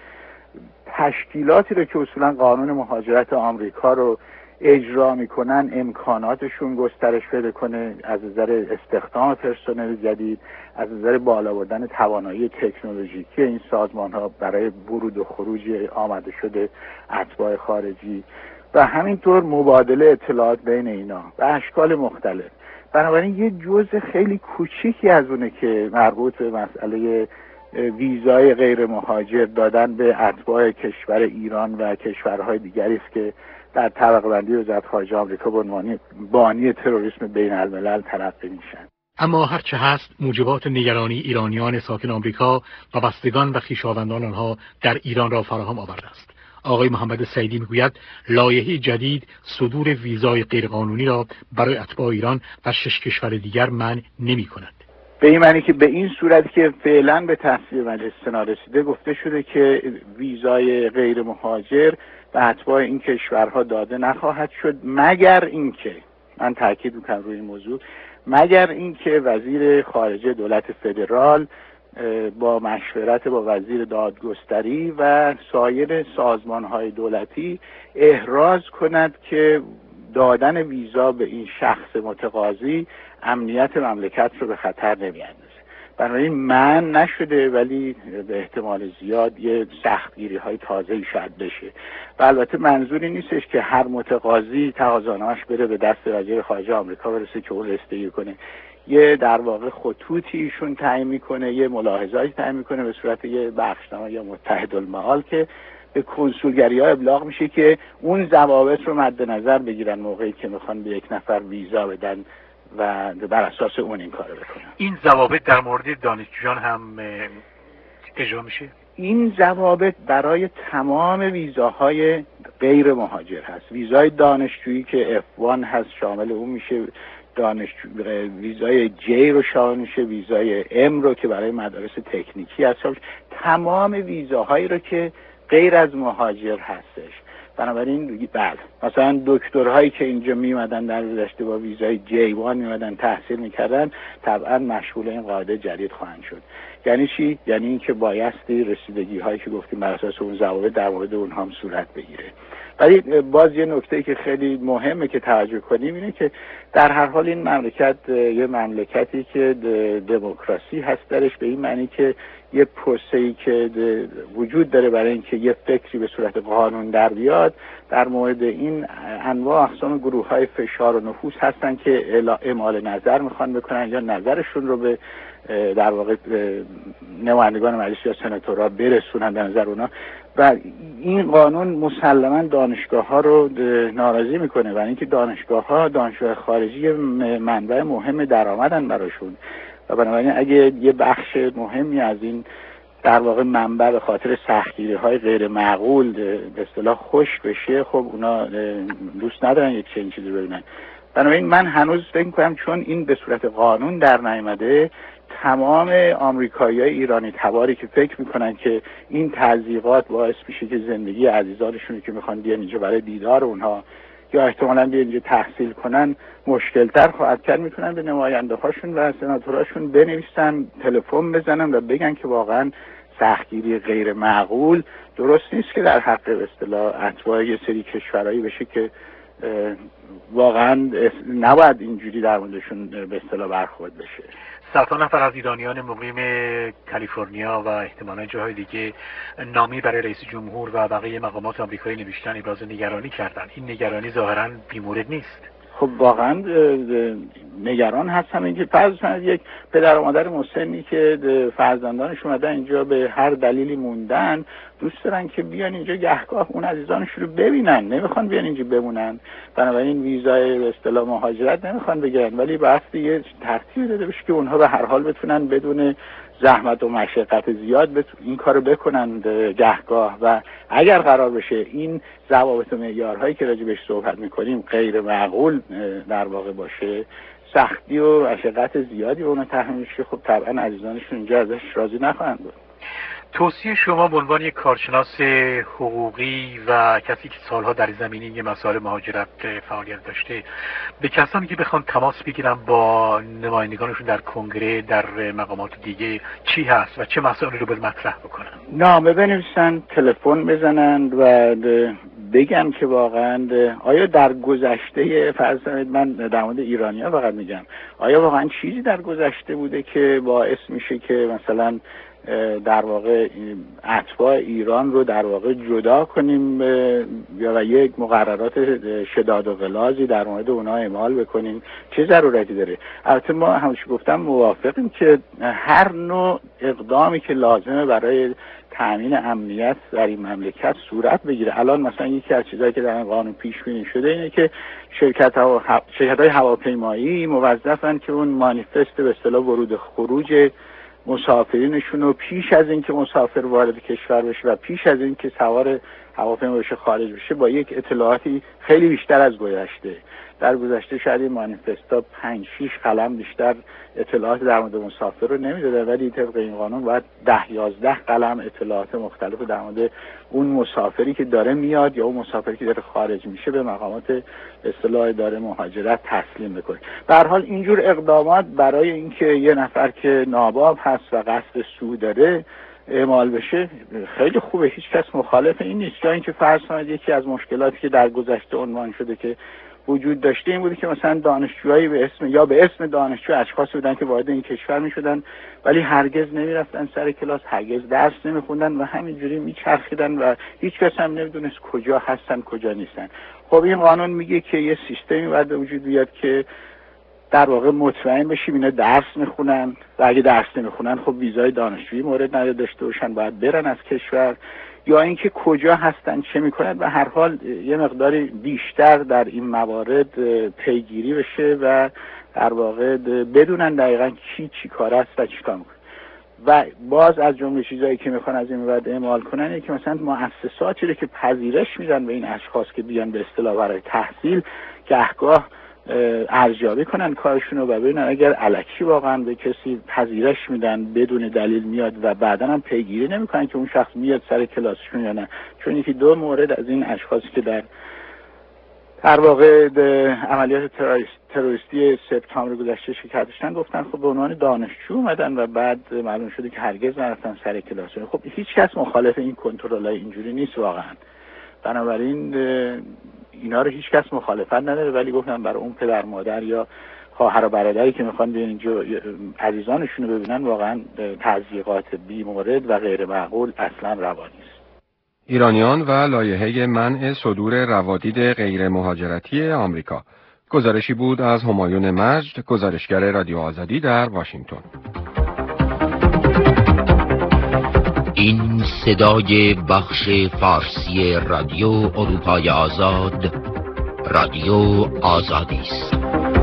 Speaker 8: تشکیلاتی رو که اصولا قانون مهاجرت آمریکا رو اجرا میکنن امکاناتشون گسترش پیدا کنه، از نظر استخدام پرسنل جدید، از نظر بالا بردن توانایی تکنولوژیکی این سازمان‌ها برای ورود و خروج آمده شده اتباع خارجی و همینطور مبادله اطلاعات بین اینا و اشکال مختلف. بنابراین یه جزء خیلی کوچیکی از اونه که مربوط به مسئله ویزای غیر مهاجر دادن به اتباع کشور ایران و کشورهای دیگری است که در طبقه بندی وزارت خارجه آمریکا به عنوان بانی تروریسم بین الملل تلقی میشن.
Speaker 5: اما هرچه هست موجبات نگرانی ایرانیان ساکن آمریکا و بستگان و خویشاوندان آنها در ایران را فراهم آورده است. آقای محمد سعیدی میگوید لایحه جدید صدور ویزای غیرقانونی را برای اتباع ایران و 6 کشور دیگر منع نمی‌کند.
Speaker 8: به این معنی که به این صورتی که فعلا به تصویب مجلس سنا رسیده گفته شده که ویزای غیر مهاجر به اتباع این کشورها داده نخواهد شد مگر اینکه، من تاکید میکنم روی این موضوع، مگر اینکه وزیر خارجه دولت فدرال با مشورت با وزیر دادگستری و سایر سازمان‌های دولتی احراز کند که دادن ویزا به این شخص متقاضی امنیت مملکت رو به خطر نمی‌اندازه. بنابراین من نشده ولی به احتمال زیاد یه سختگیری‌های تازه‌ای شاید بشه. و البته منظوری نیستش که هر متقاضی تقاضانامش بره به دست وزیر خارجه آمریکا برسه که اون رسیدگی کنه. یه در واقع خطوطی ایشون تعیین میکنه، یه ملاحظاتی تعیین میکنه به صورت یه بخشنامه یا متحدالمآل که به کنسولگری‌ها ابلاغ میشه که اون ضوابط رو مد نظر بگیرن موقعی که میخوان به یک نفر ویزا بدن و بر اساس اون این کارو بکنن.
Speaker 5: این ضوابط در مورد دانشجویان هم اجرا میشه؟ این
Speaker 8: ضوابط برای تمام ویزاهای غیر مهاجر هست. ویزای دانشجویی که F1 هست شامل اون میشه، ویزای جی رو شامل میشه، ویزای ام رو که برای مدارس تکنیکی هست، تمام ویزاهایی رو که غیر از مهاجر هستش. بنابراین بله مثلا دکترهایی که اینجا میمدن در گذشته با ویزای جی وان میمدن تحصیل میکردن طبعا مشغول این قاعده جدید خواهند شد. یعنی چی؟ یعنی اینکه بایستی رسیدگی هایی که گفتیم بر اساس اون ضوابط در مورد اونها هم صورت بگیره. ولی باز یه نکته که خیلی مهمه که توجه کنیم اینه که در هر حال این مملکت یه مملکتی که دموکراسی هست درش، به این معنی که یه پروسه‌ای که وجود داره برای اینکه یه فکری به صورت قانون در بیاد. در مورد این انواع اقسام گروه‌های فشار و نفوذ هستن که اعمال نظر میخوان بکنن یا نظرشون رو به در واقع نمایندگان مجلس یا سناتورها برسونن به نظر اونا و این قانون مسلما دانشگاه‌ها رو ناراضی میکنه و اینکه دانشگاه‌ها دانشجوی خارجی منبع مهم درآمدن براشون و بنابراین اگه یه بخش مهمی از این در واقع منبع به خاطر سختگیری‌های غیر معقول به اصطلاح خوش بشه، خب اونا دوست ندارن یک چنین چیزی ببینن. بنابراین من هنوز فکر می‌کنم چون این به صورت قانون در نیامده، تمام آمریکایی‌های ایرانی تباری که فکر میکنن که این تضییقات باعث میشه که زندگی عزیزانشون که میخوان بیان اینجا برای دیدار اونها یا احتمالاً بیان اینجا تحصیل کنن مشکل‌تر خواهد کرد، میتونن به نماینده‌هاشون و سناتوراشون بنویسن، تلفن بزنن و بگن که واقعاً سختگیری غیر معقول درست نیست که در حق به اصطلاح اتباع یه سری کشورایی بشه که واقعاً نباید اینجوری در موردشون به اصطلاح برخورد بشه.
Speaker 5: صدها نفر از ایرانیان مقیم کالیفرنیا و احتمالاً جاهای دیگه نامی برای رئیس جمهور و بقیه مقامات آمریکایی نوشتن، ابراز نگرانی کردن. این نگرانی ظاهراً بی‌مورد نیست.
Speaker 8: خب واقعا نگران هستم اینکه فرض کنید یک پدر و مادر مسنی که فرزندانش اومدن اینجا به هر دلیلی موندن، دوست دارن که بیان اینجا گهگاه اون عزیزانشون رو ببینن، نمیخوان بیان اینجا بمونن، بنابراین ویزای به اصطلاح مهاجرت نمیخوان بگیرن، ولی بحث یه ترتیب داده بشه که اونها به هر حال بتونن بدون زحمت و مشقت زیاد این کارو بکنن گهگاه و اگر قرار بشه این ضوابط و معیارهایی که راجع بهش صحبت میکنیم غیر معقول در واقع باشه، سختی و مشقت زیادی به اونها تحمیل شه، خب طبعا عزیزانشون اینجا ازش راضی نخواهند بود.
Speaker 5: توصیه شما به عنوان یک کارشناس حقوقی و کسی که سالها در زمینه مسائل مهاجرت فعالیت داشته، به کسانی که بخوان تماس بگیرن با نمایندگانشون در کنگره، در مقامات دیگه، چی هست و چه مسائلی رو باید مطرح بکنن؟
Speaker 8: نامه بنویسن، تلفن بزنن و بگن که واقعا آیا در گذشته، فرض کنید من در مورد ایرانی‌ها فقط میگم، آیا واقعا چیزی در گذشته بوده که باعث میشه که مثلا در واقع اتباع ایران رو در واقع جدا کنیم و یک مقررات شداد و غلاظی در مورد اونها اعمال بکنیم؟ چه ضرورتی داره؟ البته ما همیشه گفتم موافقیم که هر نوع اقدامی که لازمه برای تامین امنیت در این مملکت صورت بگیره. الان مثلا یکی از چیزایی که در این قانون پیش بینی شده اینه که شرکت‌های هواپیمایی موظفن که اون مانیفست به اصطلاح ورود خروج مسافرینشون رو پیش از اینکه مسافر وارد کشور بشه و پیش از اینکه سوار هواپیما بشه خارج بشه با یک اطلاعاتی خیلی بیشتر از گذشته. در گذشته شاید این مانیفستا 5-6 قلم بیشتر اطلاعات در مورد مسافر رو نمیداده، ولی طبق این قانون باید 10-11 قلم اطلاعات مختلف در مورد اون مسافری که داره میاد یا اون مسافری که داره خارج میشه به مقامات اصطلاح اداره مهاجرت تسلیم بکنه. به هر حال اینجور اقدامات برای اینکه یه نفر که ناباب هست و قصد سود داره اعمال بشه خیلی خوبه، هیچ کس مخالف این نیست. یا اینکه فرض کنید یکی از مشکلاتی که در گذشته عنوان شده که وجود داشته این بوده که مثلا دانشجوهایی به اسم دانشجو اشخاص بودن که وارد این کشور میشدن ولی هرگز نمیرفتن سر کلاس، هرگز درس نمیخوندن و همینجوری میچرخیدن و هیچ کس هم نمیدونست کجا هستن کجا نیستن. خب این قانون میگه که یه سیستمی باید به وجود بیاد که در واقع مطمئن بشیم اینا درس میخونن و اگه درس نمیخونن خب ویزای دانشجویی مورد نظر داشته باشن، باید برن از کشور، یا اینکه کجا هستن چه میکنن و هر حال یه مقداری بیشتر در این موارد پیگیری بشه و در واقع بدونن دقیقاً کی چی کار است و چی کار میکنه. و باز از جمله چیزایی که میخوان از این بعد اعمال کنن اینه که مثلا مؤسساتی رو که پذیرش میدن به این اشخاص که بیان به اصطلاح برای تحصیل گهگاه ارزیابی کنن کارشون رو و ببینن اگر الکی واقعا به کسی پذیرش میدن بدون دلیل میاد و بعدا هم پیگیری نمیکنن که اون شخص میاد سر کلاسشون یا نه. چون یکی 2 مورد از این اشخاصی که در واقع عملیات تروریستی سپتامبر گذشته شرکت داشتن گفتن خب به عنوان دانشجو اومدن و بعد معلوم شده که هرگز نرفتن سر کلاسشون. خب هیچ کس مخالف این کنترل‌های اینجوری نیست واقعا، بنابراین اینا رو هیچ کس مخالفت نداره، ولی گفتم برای اون پدر مادر یا خواهر و برادری که میخوان بیان اینجا عزیزانشون رو ببینن واقعا تضییقات بی مورد و غیر معقول اصلا روا نیست.
Speaker 2: ایرانیان و لایحه منع صدور روادید غیر مهاجرتی آمریکا. گزارشی بود از همایون مجد، گزارشگر رادیو آزادی در واشنگتن.
Speaker 1: این صدای بخش فارسی رادیو اروپای آزاد، رادیو آزادی است.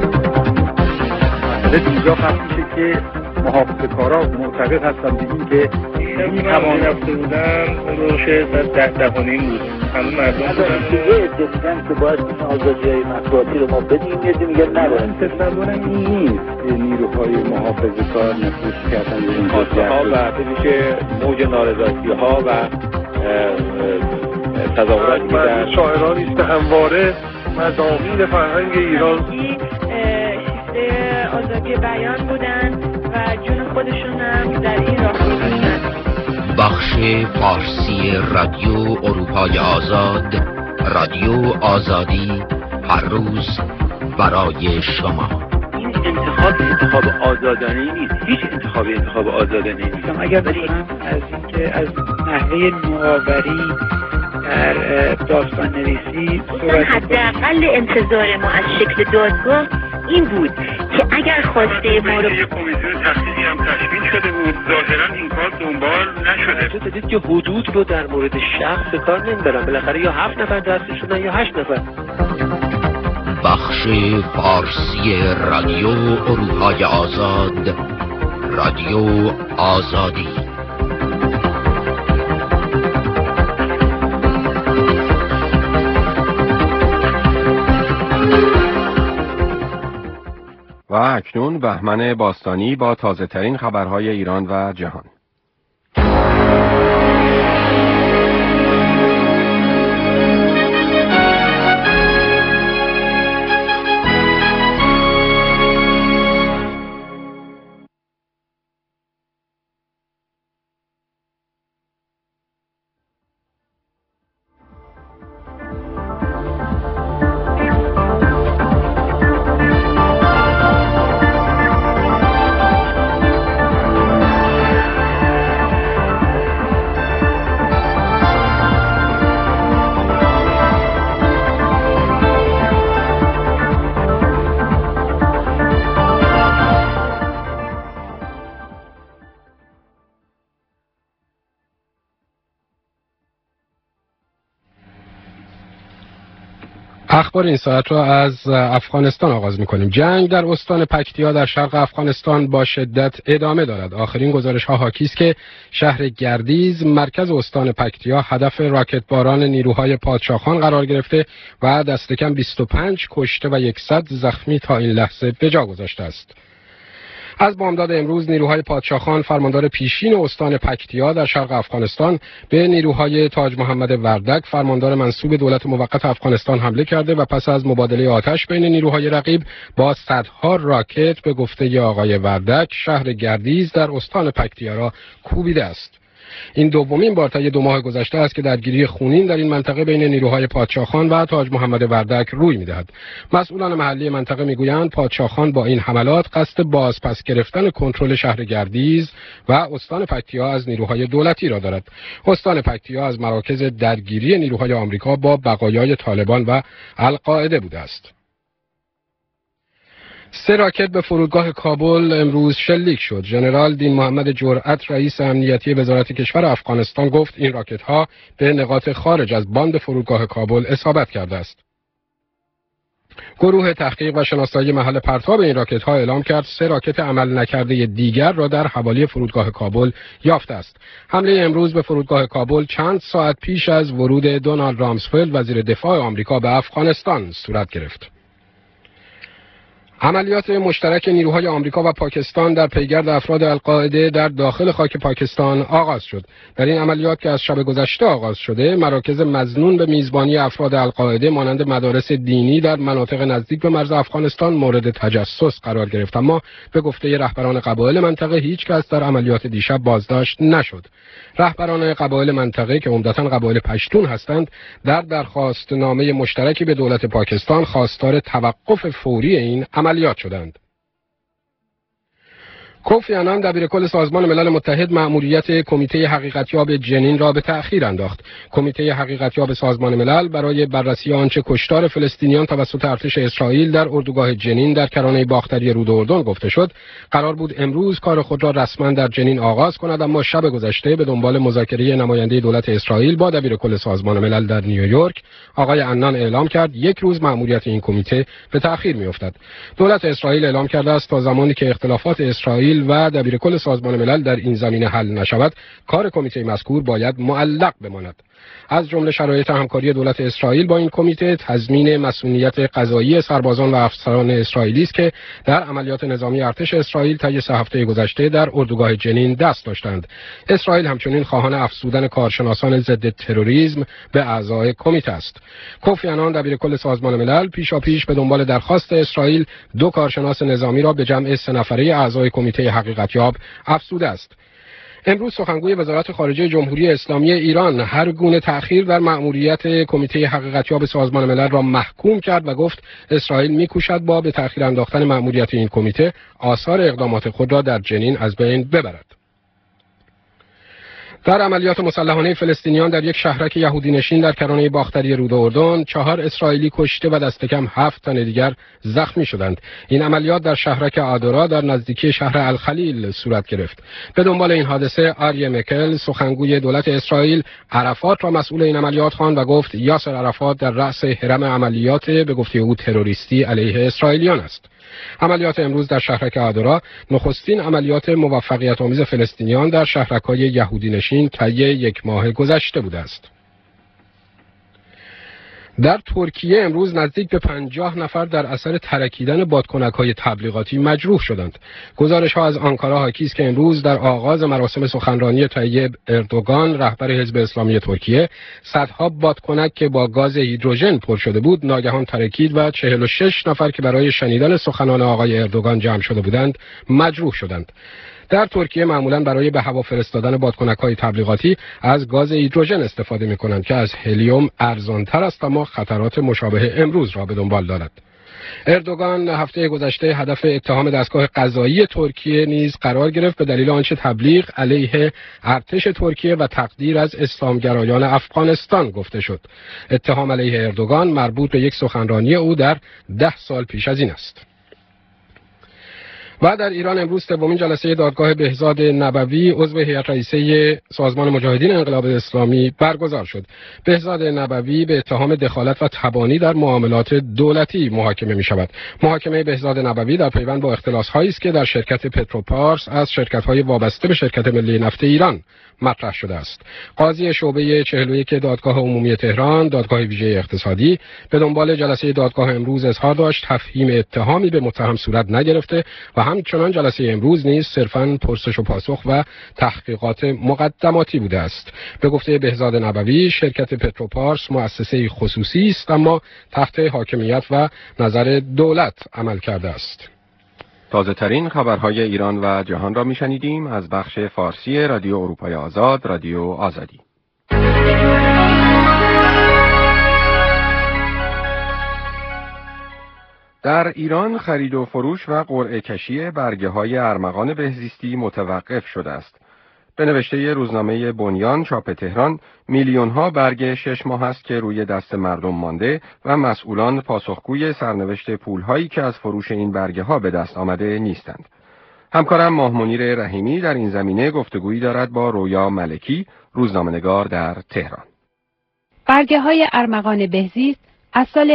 Speaker 9: اینجا خاصیشه که محافظه‌کارا معتقد هستن به این که میتوان رفته بودن روشه در 10:30 بود. همون مردم بودن
Speaker 7: دیدن که باید این آزادی مطبوعاتی رو ما بدیم، یه دیگه ندارن.
Speaker 9: تصورم این نیست نیروهای محافظه‌کار نفوذ کردن به این جزئیات و بشه موج نارضایتی‌ها و تظاهراتی که در
Speaker 10: شاعرانی است که همواره مضامین فرهنگ ایران
Speaker 11: شیفته آزادی بیان بودن و جون خودشون هم در این راه گذاشتن.
Speaker 1: بخش فارسی رادیو اروپای آزاد، رادیو آزادی، هر روز برای شما.
Speaker 12: این انتخاب آزادانه نیست، هیچ انتخاب آزادانه نیست.
Speaker 13: اگر بکنم از اینکه از نحوه نوآوری در داستان نویسی
Speaker 11: حداقل انتظار ما از شکل دادگاه این بود که اگر خواسته ما رو
Speaker 9: یک کمیسیون تحقیقی هم تشکیل شده بود، ظاهرا این کار دنبال نشده.
Speaker 12: دیدید که حدود رو در مورد شخص به کار نمیبرن، بالاخره یا 7 نفر دستش شدن یا 8 نفر.
Speaker 1: بخش فارسی رادیو اروپای آزاد، رادیو آزادی.
Speaker 2: و اکنون بهمن باستانی با تازه ترین خبرهای ایران و جهان.
Speaker 14: اخبار این ساعت را از افغانستان آغاز می‌کنیم. جنگ در استان پکتیا در شرق افغانستان با شدت ادامه دارد. آخرین گزارش‌ها حاکی است که شهر گردیز مرکز استان پکتیا هدف راکتباران نیروهای پادشاهخان قرار گرفته و دست کم 25 کشته و 100 زخمی تا این لحظه به جا گذاشته است. از بامداد امروز نیروهای پادشاهخان فرماندار پیشین استان پکتیا در شرق افغانستان به نیروهای تاج محمد وردک فرماندار منصوب دولت موقت افغانستان حمله کرده و پس از مبادله آتش بین نیروهای رقیب با صدها راکت به گفته آقای وردک شهر گردیز در استان پکتیا را کوبیده است. این دومین بار طی 2 ماه گذشته است که درگیری خونین در این منطقه بین نیروهای پادشاهخان و تاج محمد وردک روی می‌دهد. مسئولان محلی منطقه می‌گویند پادشاهخان با این حملات قصد بازپس گرفتن کنترل شهر گردیز و استان پکتیا از نیروهای دولتی را دارد. استان پکتیا از مراکز درگیری نیروهای آمریکا با بقایای طالبان و القاعده بوده است. 3 راکت به فرودگاه کابل امروز شلیک شد. ژنرال دین محمد جرأت رئیس امنیتی وزارت کشور افغانستان گفت این راکت‌ها به نقاط خارج از باند فرودگاه کابل اصابت کرده است. گروه تحقیق و شناسایی محل پرتاب این راکت‌ها اعلام کرد 3 راکت عمل نکرده دیگر را در حوالی فرودگاه کابل یافته است. حمله امروز به فرودگاه کابل چند ساعت پیش از ورود دونالد رامسفلد وزیر دفاع آمریکا به افغانستان صورت گرفت. عملیات مشترک نیروهای آمریکا و پاکستان در پیگرد افراد القاعده در داخل خاک پاکستان آغاز شد. در این عملیات که از شب گذشته آغاز شده، مراکز مظنون به میزبانی افراد القاعده مانند مدارس دینی در مناطق نزدیک به مرز افغانستان مورد تجسس قرار گرفت، اما به گفته رهبران قبایل منطقه هیچ کس در عملیات دیشب بازداشت نشد. رهبران قبایل منطقه که عمدتاً قبایل پشتون هستند، در درخواستنامه مشترکی به دولت پاکستان خواستار توقف فوری این عملیات شدند. کوفی آنان دبیرکل سازمان ملل متحد مأموریت کمیته حقیقتیاب جنین را به تأخیر انداخت. کمیته حقیقتیاب سازمان ملل برای بررسی آنچه کشتار فلسطینیان توسط ارتش اسرائیل در اردوگاه جنین در کرانه باختری رود اردن گفته شد، قرار بود امروز کار خود را رسما در جنین آغاز کند، اما شب گذشته به دنبال مذاکره نماینده دولت اسرائیل با دبیرکل سازمان ملل در نیویورک، آقای عنان اعلام کرد 1 روز مأموریت این کمیته به تأخیر می‌افتد. دولت اسرائیل اعلام کرده است تا زمانی که اختلافات اسرائیل و دبیرکل سازمان ملل در این زمینه حل نشود، کار کمیته مذکور باید معلق بماند. از جمله شرایط همکاری دولت اسرائیل با این کمیته تضمین مسئولیت قضایی سربازان و افسران اسرائیلی است که در عملیات نظامی ارتش اسرائیل طی 3 هفته گذشته در اردوگاه جنین دست داشتند. اسرائیل همچنین خواهان افزودن کارشناسان ضد تروریسم به اعضای کمیته است. کوفی آنان دبیرکل سازمان ملل پیشاپیش به دنبال درخواست اسرائیل 2 کارشناس نظامی را به جمع 3 نفره اعضای کمیته حقیقتیاب افزوده است. امروز سخنگوی وزارت خارجه جمهوری اسلامی ایران هر گونه تأخیر در مأموریت کمیته حقیقتیاب سازمان ملل را محکوم کرد و گفت اسرائیل می‌کوشد با به تأخیر انداختن مأموریت این کمیته آثار اقدامات خود را در جنین از بین ببرد. در عملیات مسلحانه فلسطینیان در یک شهرک یهودی نشین در کرانه باختری رود اردن 4 اسرائیلی کشته و دست کم 7 تن دیگر زخمی شدند. این عملیات در شهرک آدورا در نزدیکی شهر الخلیل صورت گرفت. به دنبال این حادثه آریه مکل سخنگوی دولت اسرائیل عرفات را مسئول این عملیات خواند و گفت یاسر عرفات در رأس هرم عملیات به گفته او تروریستی علیه اسرائیلیان است. عملیات امروز در شهرک آدورا نخستین عملیات موفقیت آمیز فلسطینیان در شهرک‌های یهودی نشین طی 1 ماه گذشته بوده است. در ترکیه امروز نزدیک به 50 نفر در اثر ترکیدن بادکنک‌های تبلیغاتی مجروح شدند. گزارش‌ها از آنکارا حاکی است که امروز در آغاز مراسم سخنرانی طیب اردوغان رهبر حزب اسلامی ترکیه صدها بادکنک که با گاز هیدروژن پر شده بود ناگهان ترکید و 46 نفر که برای شنیدن سخنان آقای اردوغان جمع شده بودند مجروح شدند. در ترکیه معمولاً برای به هوا فرستادن بادکنک‌های تبلیغاتی از گاز هیدروژن استفاده می‌کنند که از هلیوم ارزان‌تر است اما خطرات مشابه امروز را به دنبال دارد. اردوغان هفته گذشته هدف اتهام دستگاه قضایی ترکیه نیز قرار گرفت به دلیل آنچه تبلیغ علیه ارتش ترکیه و تقدیر از اسلامگرایان افغانستان گفته شد. اتهام علیه اردوغان مربوط به یک سخنرانی او در 10 سال پیش از این است. و در ایران امروز سومین جلسه دادگاه بهزاد نبوی عضو هیئت رئیسه سازمان مجاهدین انقلاب اسلامی برگزار شد. بهزاد نبوی به اتهام دخالت و تبانی در معاملات دولتی محاکمه می شود. محاکمه بهزاد نبوی در پیوند با اختلاس‌هایی است که در شرکت پتروپارس از شرکت‌های وابسته به شرکت ملی نفت ایران مطرح شده است. قاضی شعبه 41 دادگاه عمومی تهران، دادگاه ویژه اقتصادی، به دنبال جلسه دادگاه امروز اظهار داشت تفهیم اتهامی به متهم صورت نگرفته و همچنان جلسه امروز نیز صرفاً پرسش و پاسخ و تحقیقات مقدماتی بوده است. به گفته بهزاد نبوی، شرکت پتروپارس مؤسسه خصوصی است اما تحت حاکمیت و نظر دولت عمل کرده است.
Speaker 2: تازه ترین خبرهای ایران و جهان را میشنیدیم از بخش فارسی رادیو اروپای آزاد، رادیو آزادی. در ایران خرید و فروش و قرعه کشی برگه های ارمغان بهزیستی متوقف شده است. به نوشته روزنامه بنیان چاپ تهران، میلیون ها برگه 6 ماه است که روی دست مردم مانده و مسئولان پاسخگوی سرنوشت پول هایی که از فروش این برگه ها به دست آمده نیستند. همکارم ماه منیر رحیمی در این زمینه گفتگویی دارد با رویا ملکی، روزنامه‌نگار در تهران.
Speaker 15: برگه های ارمغان بهزیست از سال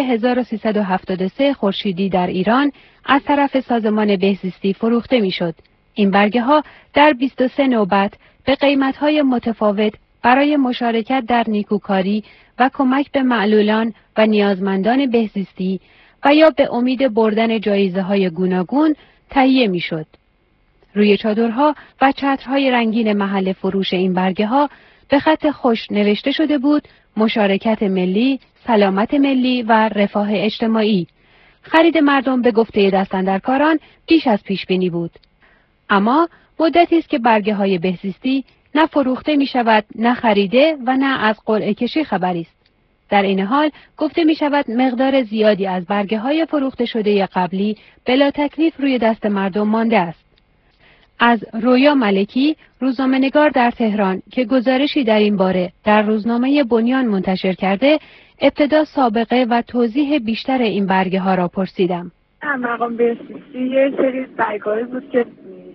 Speaker 15: 1373 خورشیدی در ایران از طرف سازمان بهزیستی فروخته میشد. این برگه ها در 23 نوبت به قیمت های متفاوت برای مشارکت در نیکوکاری و کمک به معلولان و نیازمندان بهزیستی و یا به امید بردن جایزه های گوناگون تهیه می شد. روی چادرها و چترهای رنگین محل فروش این برگه ها به خط خوش نوشته شده بود مشارکت ملی، سلامت ملی و رفاه اجتماعی. خرید مردم به گفته دستاندرکاران بیش از پیش بینی بود. اما مدتی است که برگه های بهزیستی نه فروخته می شود، نه خریده و نه از قرعه کشی خبری است. در این حال گفته می شود مقدار زیادی از برگه های فروخته شده قبلی بلا تکلیف روی دست مردم مانده است. از رویا ملکی، روزنامه‌نگار در تهران که گزارشی در این باره در روزنامه بنیان منتشر کرده، ابتدا سابقه و توضیح بیشتر این برگه ها را پرسیدم.
Speaker 16: ارمغان بهزیستی یه سری برگه‌ای بود که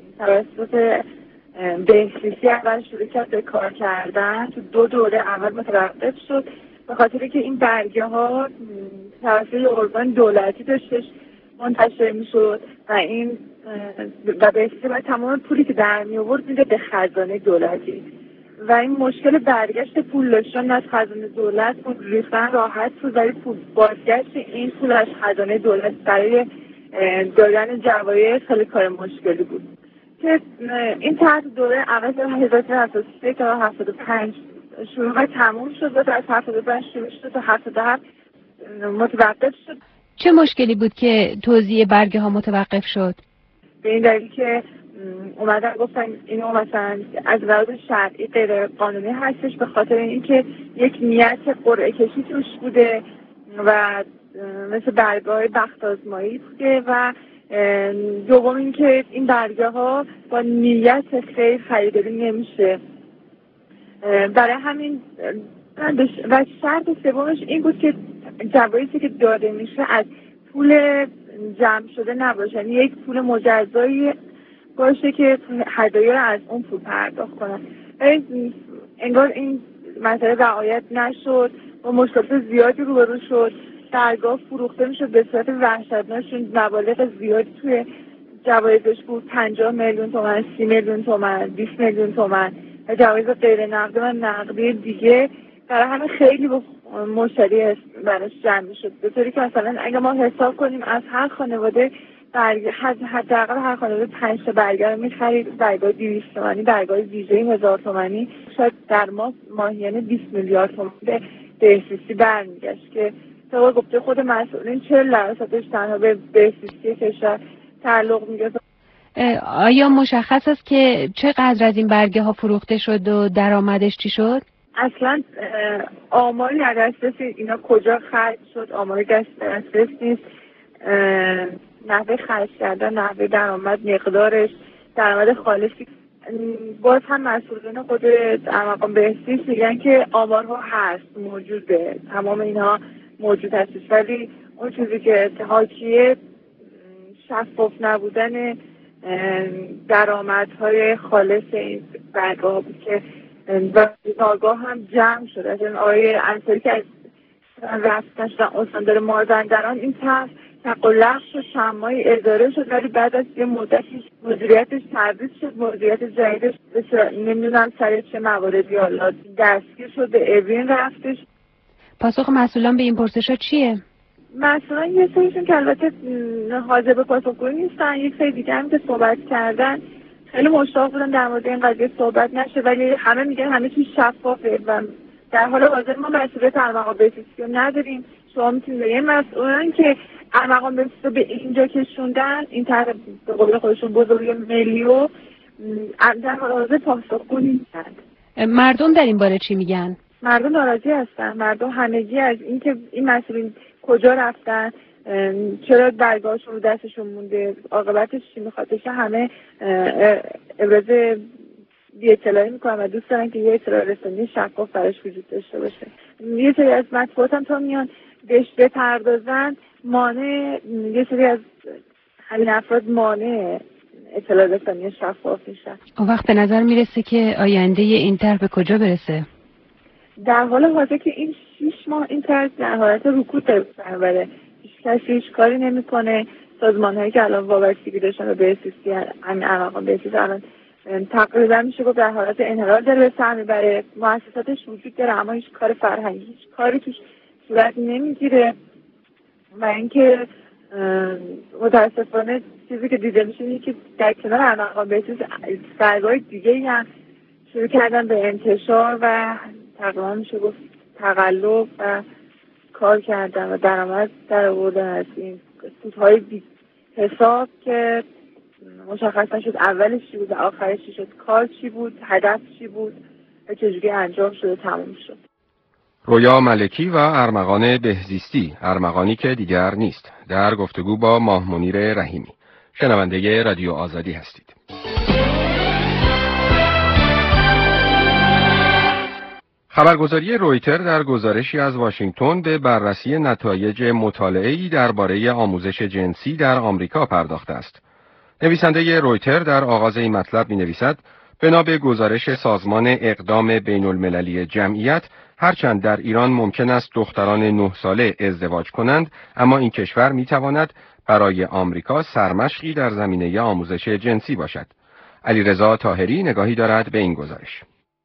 Speaker 16: توسط بهزیستی اول شروع کرد به کار کردن. تو 2 دوره اول متوقف شد به خاطر که این برگه ها توسط ارگان دولتی داشتش منتشر میشد و این و بهزیستی باید تمام پولی که در می آورد میده به خزانه دولتی و این مشکل برگشت پول داشتن از خزانه دولت بود. ریختن راحت بود ولی پول بازگشت این پول از خزانه دولت برای دادن جوایز خیلی کار مشکلی بود که این تحت دوره اول 1373 تا 75 شروع و تموم شد و از 75 شروع شد تا 77 متوقف شد.
Speaker 15: چه مشکلی بود که توزیع برگه ها متوقف شد؟
Speaker 16: به این دلیل که اومدن گفتن اینو مثلا از لحاظ شرعی غیر قانونی هستش به خاطر اینکه یک نیت قرعه کشی توش بوده و مثل برگه های بخت آزمایی بوده و دوم اینکه این برگه ها با نیت خیر خریداری نمیشه. برای همین و شرط سومش این بود که جوایزی که داده میشه از پول جمع شده نباشه، یعنی یک پول مجزایی باشه که هدایا رو از اون پول پرداخت کنن. انگار این مسئله رعایت نشد و مشکلات زیادی روبرو شد. درگاه فروخته میشد به صورت وحشتناک، چون مبالغ زیادی توی جوایزش بود، 50 میلیون تومان، 30 میلیون تومان، 20 میلیون تومان و جوایز غیر نقدی و نقدی دیگه. برای همه خیلی مشتری براش جمع میشد، به طوری که مثلا اگه ما حساب کنیم از هر خانواده حداقل هر خانواده 5 تا برگه رو میخرید، برگه 200 تومانی، برگه ویژه 1000 تومانی، شاید در ماهیانه 20 میلیارد تومان به بهزیستی برمیگشت که طبق گفته خود مسئولین 40% تنها به بهزیستی کشور تعلق میگرفت.
Speaker 15: آیا مشخص است که چقدر از این برگه ها فروخته شد و درآمدش چی شد؟
Speaker 16: اصلا آماری در دسترس اینا کجا خرج شد آماری دسترس نیست. نحوه خرج کردن، نحوه درآمد، مقدارش، درآمد خالصی، باز هم مسئولین خود ارمغان بهزیستی میگن که آمارها هست، موجوده، تمام اینها موجود هستش، ولی اون چیزی که حاکیه شفاف نبودن درآمدهای خالص این برگاه بود که و ناگاه هم جمع شد. از این آقای انصاری که از رفتن شدن استاندار مازندران، این طرف تقلق شد، شمایی اداره شد، ولی بعد از یه مدتی مدیریتش تبدیل شد، مدیریت جدیدش نمیدونم سر چه مواردی حالا دستگیر شد، به اوین رفتش.
Speaker 15: پاسخ مسئولان به این پرسش‌ها چیه؟
Speaker 16: مسئولان یه سریشون که البته حاضر به پاسخگویی نیستن، یک سری دیگه هم که صحبت کردن خیلی مشتاق بودن در مورد این قضیه صحبت نشه، ولی همه میگن همه چیز شفافه و در حال حاضر ما مسئولیت ارمغان بهزیستی رو نداریم. شما میتونید به این مسئولان که ارمغان بهزیستی رو به اینجا کشوندن، این طرح به قول خودشون بزرگ ملیو، در حال حاضر پاسخگو نیستن.
Speaker 15: مردم در این باره چی میگن؟
Speaker 16: مردم ناراضی هستن. مردم همگی از اینکه این مسئولین کجا رفتن، چرا برگاهشون رو دستشون مونده، عاقبتش چی میخواد بشه، همه ابراز بی اطلاعی میکنن و دوست دارن که یه اطلاع رسانی شفاف براش وجود داشته باشه. یه سری از مطبوعات هم تا میان بهش بپردازن، مانع یه سری از همین افراد مانع اطلاع رسانی شفاف میشن.
Speaker 15: اون وقت به نظر میرسه که آینده این طرح به کجا برسه؟
Speaker 16: در حال حاضر که این 6 ماه این طرح در حالت رکود بره، کسی هیچ کاری نمیکنه. سازمان‌هایی که الان وابستگی داشتن به بهزیستی، همین ارمغان بهزیستی، الان تقریبا میشه گفت در حالت انحلال داره به سر میبره. مؤسساتش وجود داره اما هیچ کار فرهنگی، هیچ کاری توش صورت نمیگیره و اینکه متاسفانه چیزی که دیده میشه اینه که در کنار ارمغان بهزیستی سرگاه دیگه‌ای هم شروع کردن به انتشار و تقریبا میشه گفت تقلب و کار کردن و درآمد در آوردن از این سودهای بی حساب که مشخص نشد اولش چی بود، آخرش چی شد، کار چی بود، هدف چی بود و چجوری انجام شد و تموم شد.
Speaker 2: رویا ملکی و ارمغان بهزیستی، ارمغانی که دیگر نیست، در گفتگو با ماه منیر رحیمی. شنونده رادیو آزادی هستید. خبرگزاری رویتر در گزارشی از واشنگتن به بررسی نتایج مطالعه‌ای درباره آموزش جنسی در آمریکا پرداخته است. نویسنده رویتر در آغاز این مطلب می‌نویسد: بنا به گزارش سازمان اقدام بین‌المللی جمعیت، هرچند در ایران ممکن است دختران 9 ساله ازدواج کنند، اما این کشور می‌تواند برای آمریکا سرمشقی در زمینه آموزش جنسی باشد. علیرضا طاهری نگاهی دارد به این گزارش.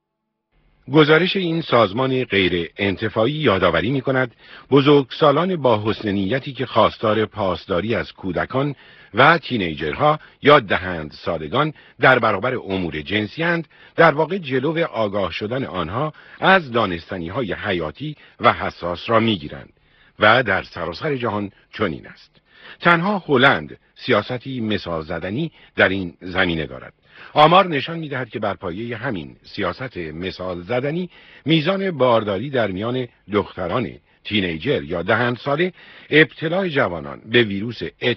Speaker 17: گزارش این سازمان غیر انتفاعی یادآوری می‌کند بزرگسالان با حسن نیتی که خواستار پاسداری از کودکان و تینیجرها یا دهندسالگان در برابر امور جنسی اند، در واقع جلو آگاه شدن آنها از دانستنی‌های حیاتی و حساس را می‌گیرند و در سراسر جهان چنین است. تنها هلند سیاستی مثال زدنی در این زمینه دارد. آمار نشان می‌دهد که بر پایه همین سیاست مثال زدنی میزان بارداری در میان دختران تینیجر یا دهندساله، ابتلا جوانان به ویروس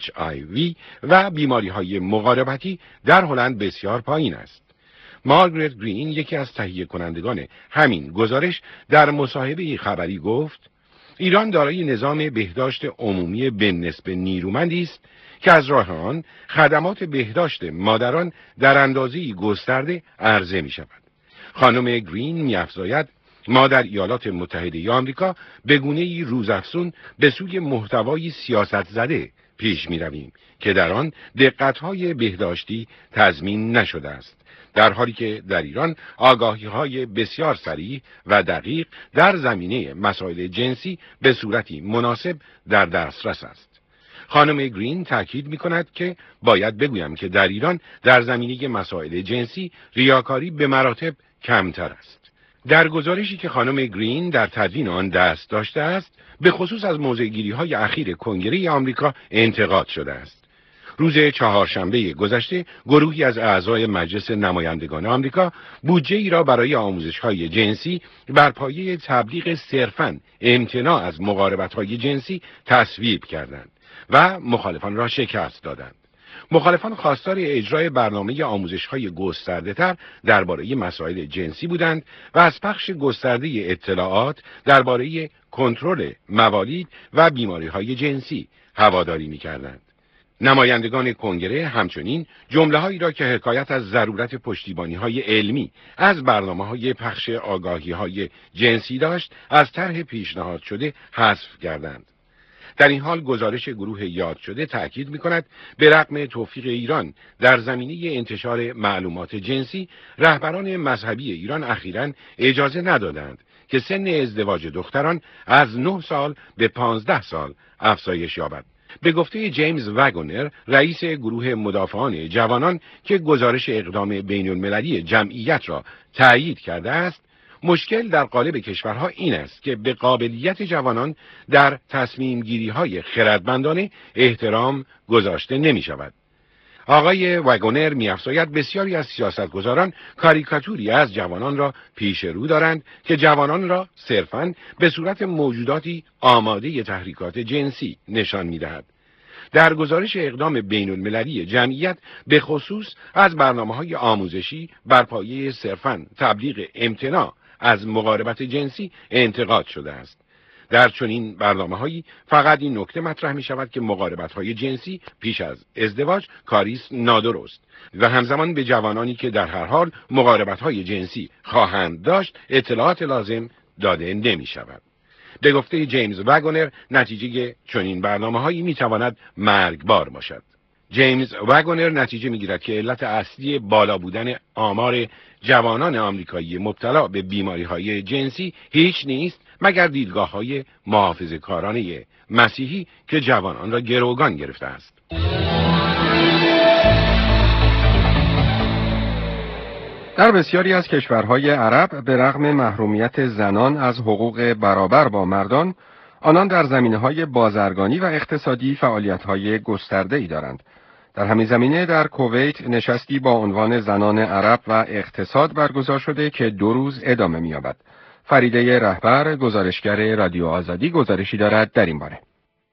Speaker 17: HIV و بیماری‌های مقاربتی در هلند بسیار پایین است. مارگرت گرین، یکی از تهیه کنندگان همین گزارش، در مصاحبه خبری گفت: ایران دارای نظام بهداشت عمومی بالنسبه نیرومندی است که از راه آن خدمات بهداشت مادران در اندازه‌ای گسترده عرضه می شود. خانم گرین می افزاید: ما در ایالات متحده آمریکا به گونه‌ای روزافزون به سوی محتوای سیاست زده پیش می رویم که در آن دقت‌های بهداشتی تضمین نشده است، در حالی که در ایران آگاهی‌های بسیار سریع و دقیق در زمینه مسائل جنسی به صورتی مناسب در دسترس است. خانم گرین تاکید می‌کند که باید بگویم که در ایران در زمینه مسائل جنسی ریاکاری به مراتب کمتر است. در گزارشی که خانم گرین در تدوین آن دست داشته است، به خصوص از موضع‌گیری‌های اخیر کنگره آمریکا انتقاد شده است. روز چهارشنبه گذشته گروهی از اعضای مجلس نمایندگان آمریکا بودجه‌ای را برای آموزش‌های جنسی بر پایه تبلیغ صرفاً امتناع از مقاربت‌های جنسی تصویب کردند و مخالفان را شکست دادند. مخالفان خواستار اجرای برنامه آموزش‌های گسترده‌تر درباره مسائل جنسی بودند و از پخش گسترده اطلاعات درباره کنترل موالید و بیماری‌های جنسی هواداری می‌کردند. نمایندگان کنگره همچنین جمله‌هایی را که حکایت از ضرورت پشتیبانی‌های علمی از برنامه‌های پخش آگاهی‌های جنسی داشت از طرح پیشنهاد شده حذف کردند. در این حال گزارش گروه یاد شده تأکید می‌کند به رغم توفیق ایران در زمینه انتشار معلومات جنسی، رهبران مذهبی ایران اخیراً اجازه ندادند که سن ازدواج دختران از 9 سال به 15 سال افزایش یابد. به گفته جیمز وگونر، رئیس گروه مدافعان جوانان که گزارش اقدام بین‌المللی جمعیت را تأیید کرده است، مشکل در قالب کشورها این است که به قابلیت جوانان در تصمیم گیری های خردمندانه احترام گذاشته نمی شود. آقای وگونر می‌افزاید بسیاری از سیاستگزاران کاریکاتوری از جوانان را پیش رو دارند که جوانان را صرفاً به صورت موجوداتی آماده تحریکات جنسی نشان می‌دهد. در گزارش اقدام بین‌المللی جمعیت به خصوص از برنامه‌های آموزشی بر پایه صرفاً تبلیغ امتناع از مقاربت جنسی انتقاد شده است. در چنین برنامه‌هایی فقط این نکته مطرح می‌شود که مقاربت‌های جنسی پیش از ازدواج کاریست نادرست و همزمان به جوانانی که در هر حال مقاربت‌های جنسی خواهند داشت اطلاعات لازم داده نمی‌شود. به گفته جیمز وگونر، نتیجه چنین برنامه‌هایی می‌تواند مرگبار باشد. جیمز وگونر نتیجه می‌گیرد که علت اصلی بالا بودن آمار جوانان آمریکایی مبتلا به بیماری‌های جنسی هیچ نیست مگر دیدگاه‌های محافظه‌کارانه مسیحی که جوانان را گروگان گرفته است.
Speaker 2: در بسیاری از کشورهای عرب به رغم محرومیت زنان از حقوق برابر با مردان، آنان در زمینه‌های بازرگانی و اقتصادی فعالیت‌های گسترده‌ای دارند. در همین زمینه در کویت نشستی با عنوان زنان عرب و اقتصاد برگزار شده که 2 روز ادامه می‌یابد. فریده رهبر، گزارشگر رادیو آزادی، گزارشی دارد در این باره.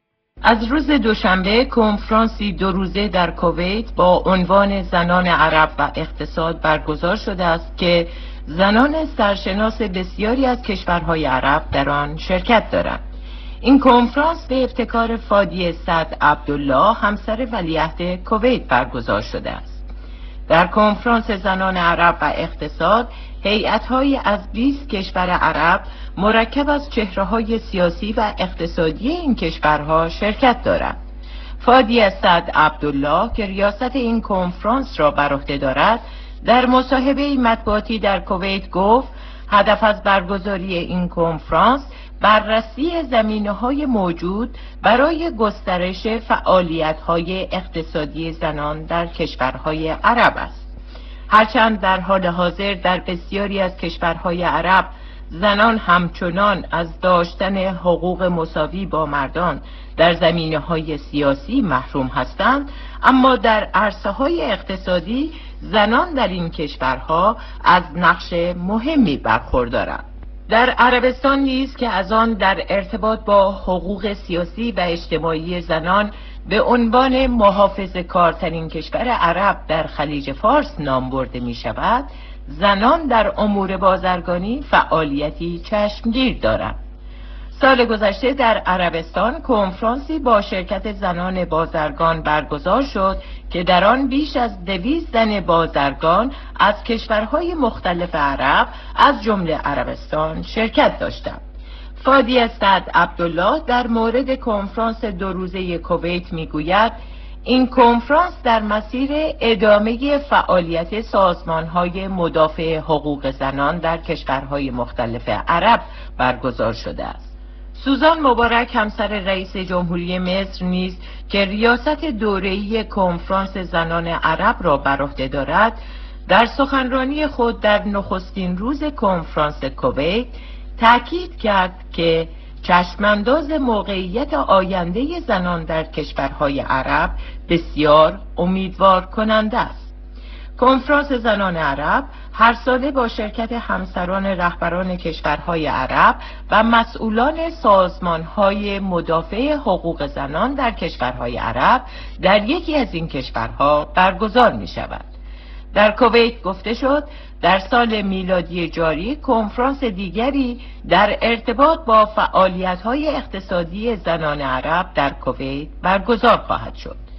Speaker 18: از روز دوشنبه کنفرانسی 2 روزه در کویت با عنوان زنان عرب و اقتصاد برگزار شده است که زنان سرشناس بسیاری از کشورهای عرب در آن شرکت دارند. این کنفرانس به ابتکار فادیه سعد عبدالله، همسر ولیعهد کویت برگزار شده است. در کنفرانس زنان عرب و اقتصاد، هیئت‌های از 20 کشور عرب مرکب از چهره‌های سیاسی و اقتصادی این کشورها شرکت دارند. فادیه سعد عبدالله که ریاست این کنفرانس را بر عهده دارد، در مصاحبه مطبوعاتی در کویت گفت هدف از برگزاری این کنفرانس بررسی زمینه‌های موجود برای گسترش فعالیت‌های اقتصادی زنان در کشورهای عرب است. هرچند در حال حاضر در بسیاری از کشورهای عرب زنان همچنان از داشتن حقوق مساوی با مردان در زمینه‌های سیاسی محروم هستند، اما در عرصه‌های اقتصادی زنان در این کشورها از نقش مهمی برخوردارند. در عربستان نیز که از آن در ارتباط با حقوق سیاسی و اجتماعی زنان به عنوان محافظه‌کارترین کشور عرب در خلیج فارس نام برده می شود، زنان در امور بازرگانی فعالیتی چشمگیر دارند. سال گذشته در عربستان کنفرانسی با شرکت زنان بازرگان برگزار شد که در آن بیش از 200 زن بازرگان از کشورهای مختلف عرب از جمله عربستان شرکت داشتند. فادیه سعد عبدالله در مورد کنفرانس 2 روزه کویت میگوید این کنفرانس در مسیر ادامه فعالیت سازمان‌های مدافع حقوق زنان در کشورهای مختلف عرب برگزار شده است. سوزان مبارک همسر رئیس جمهوری مصر نیز که ریاست دوره‌ای کنفرانس زنان عرب را بر عهده دارد، در سخنرانی خود در نخستین روز کنفرانس کویت تأکید کرد که چشمانداز موقعیت آینده زنان در کشورهای عرب بسیار امیدوار کننده است. کنفرانس زنان عرب هر ساله با شرکت همسران رهبران کشورهای عرب و مسئولان سازمانهای مدافع حقوق زنان در کشورهای عرب در یکی از این کشورها برگزار می شود. در کویت گفته شد در سال میلادی جاری کنفرانس دیگری در ارتباط با فعالیت‌های اقتصادی زنان عرب در کویت برگزار خواهد شد.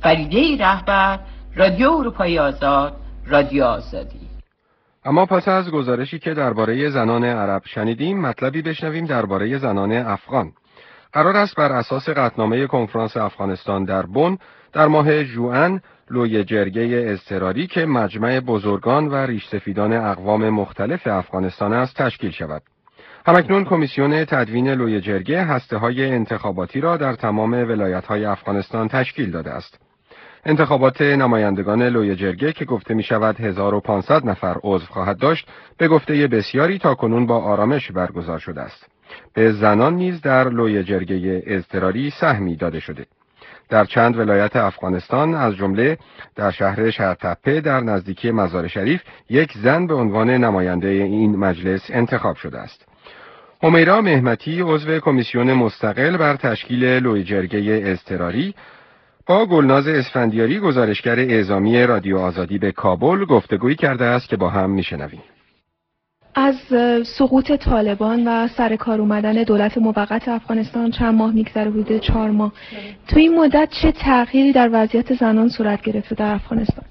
Speaker 18: فریده رهبر، رادیو اروپای آزاد، رادیو آزادی.
Speaker 2: اما پس از گزارشی که درباره زنان عرب شنیدیم، مطلبی بشنویم درباره زنان افغان. قرار است بر اساس قطعنامه کنفرانس افغانستان در بن در ماه ژوئن لوی جرگه اضطراری که مجمع بزرگان و ریشسفیدان اقوام مختلف افغانستان است تشکیل شود. همکنون کمیسیون تدوین لوی جرگه هسته‌های انتخاباتی را در تمام ولایت‌های افغانستان تشکیل داده است. انتخابات نمایندگان لوی جرگه که گفته می شود 1500 نفر عضو خواهد داشت، به گفته بسیاری تاکنون با آرامش برگزار شده است. به زنان نیز در لوی جرگه اضطراری سهمی داده شده. در چند ولایت افغانستان از جمله در شهر شهرتپه در نزدیکی مزار شریف یک زن به عنوان نماینده این مجلس انتخاب شده است. همیرا مهمتی عضو کمیسیون مستقل بر تشکیل لوی جرگه اضطراری با گلناز اسفندیاری گزارشگر اعزامی رادیو آزادی به کابل گفتگویی کرده است که با هم میشنویم.
Speaker 19: از سقوط طالبان و سر کار اومدن دولت موقت افغانستان چند ماه میگذره، حدود 4 ماه. تو این مدت چه تغییری در وضعیت زنان صورت گرفته در افغانستان؟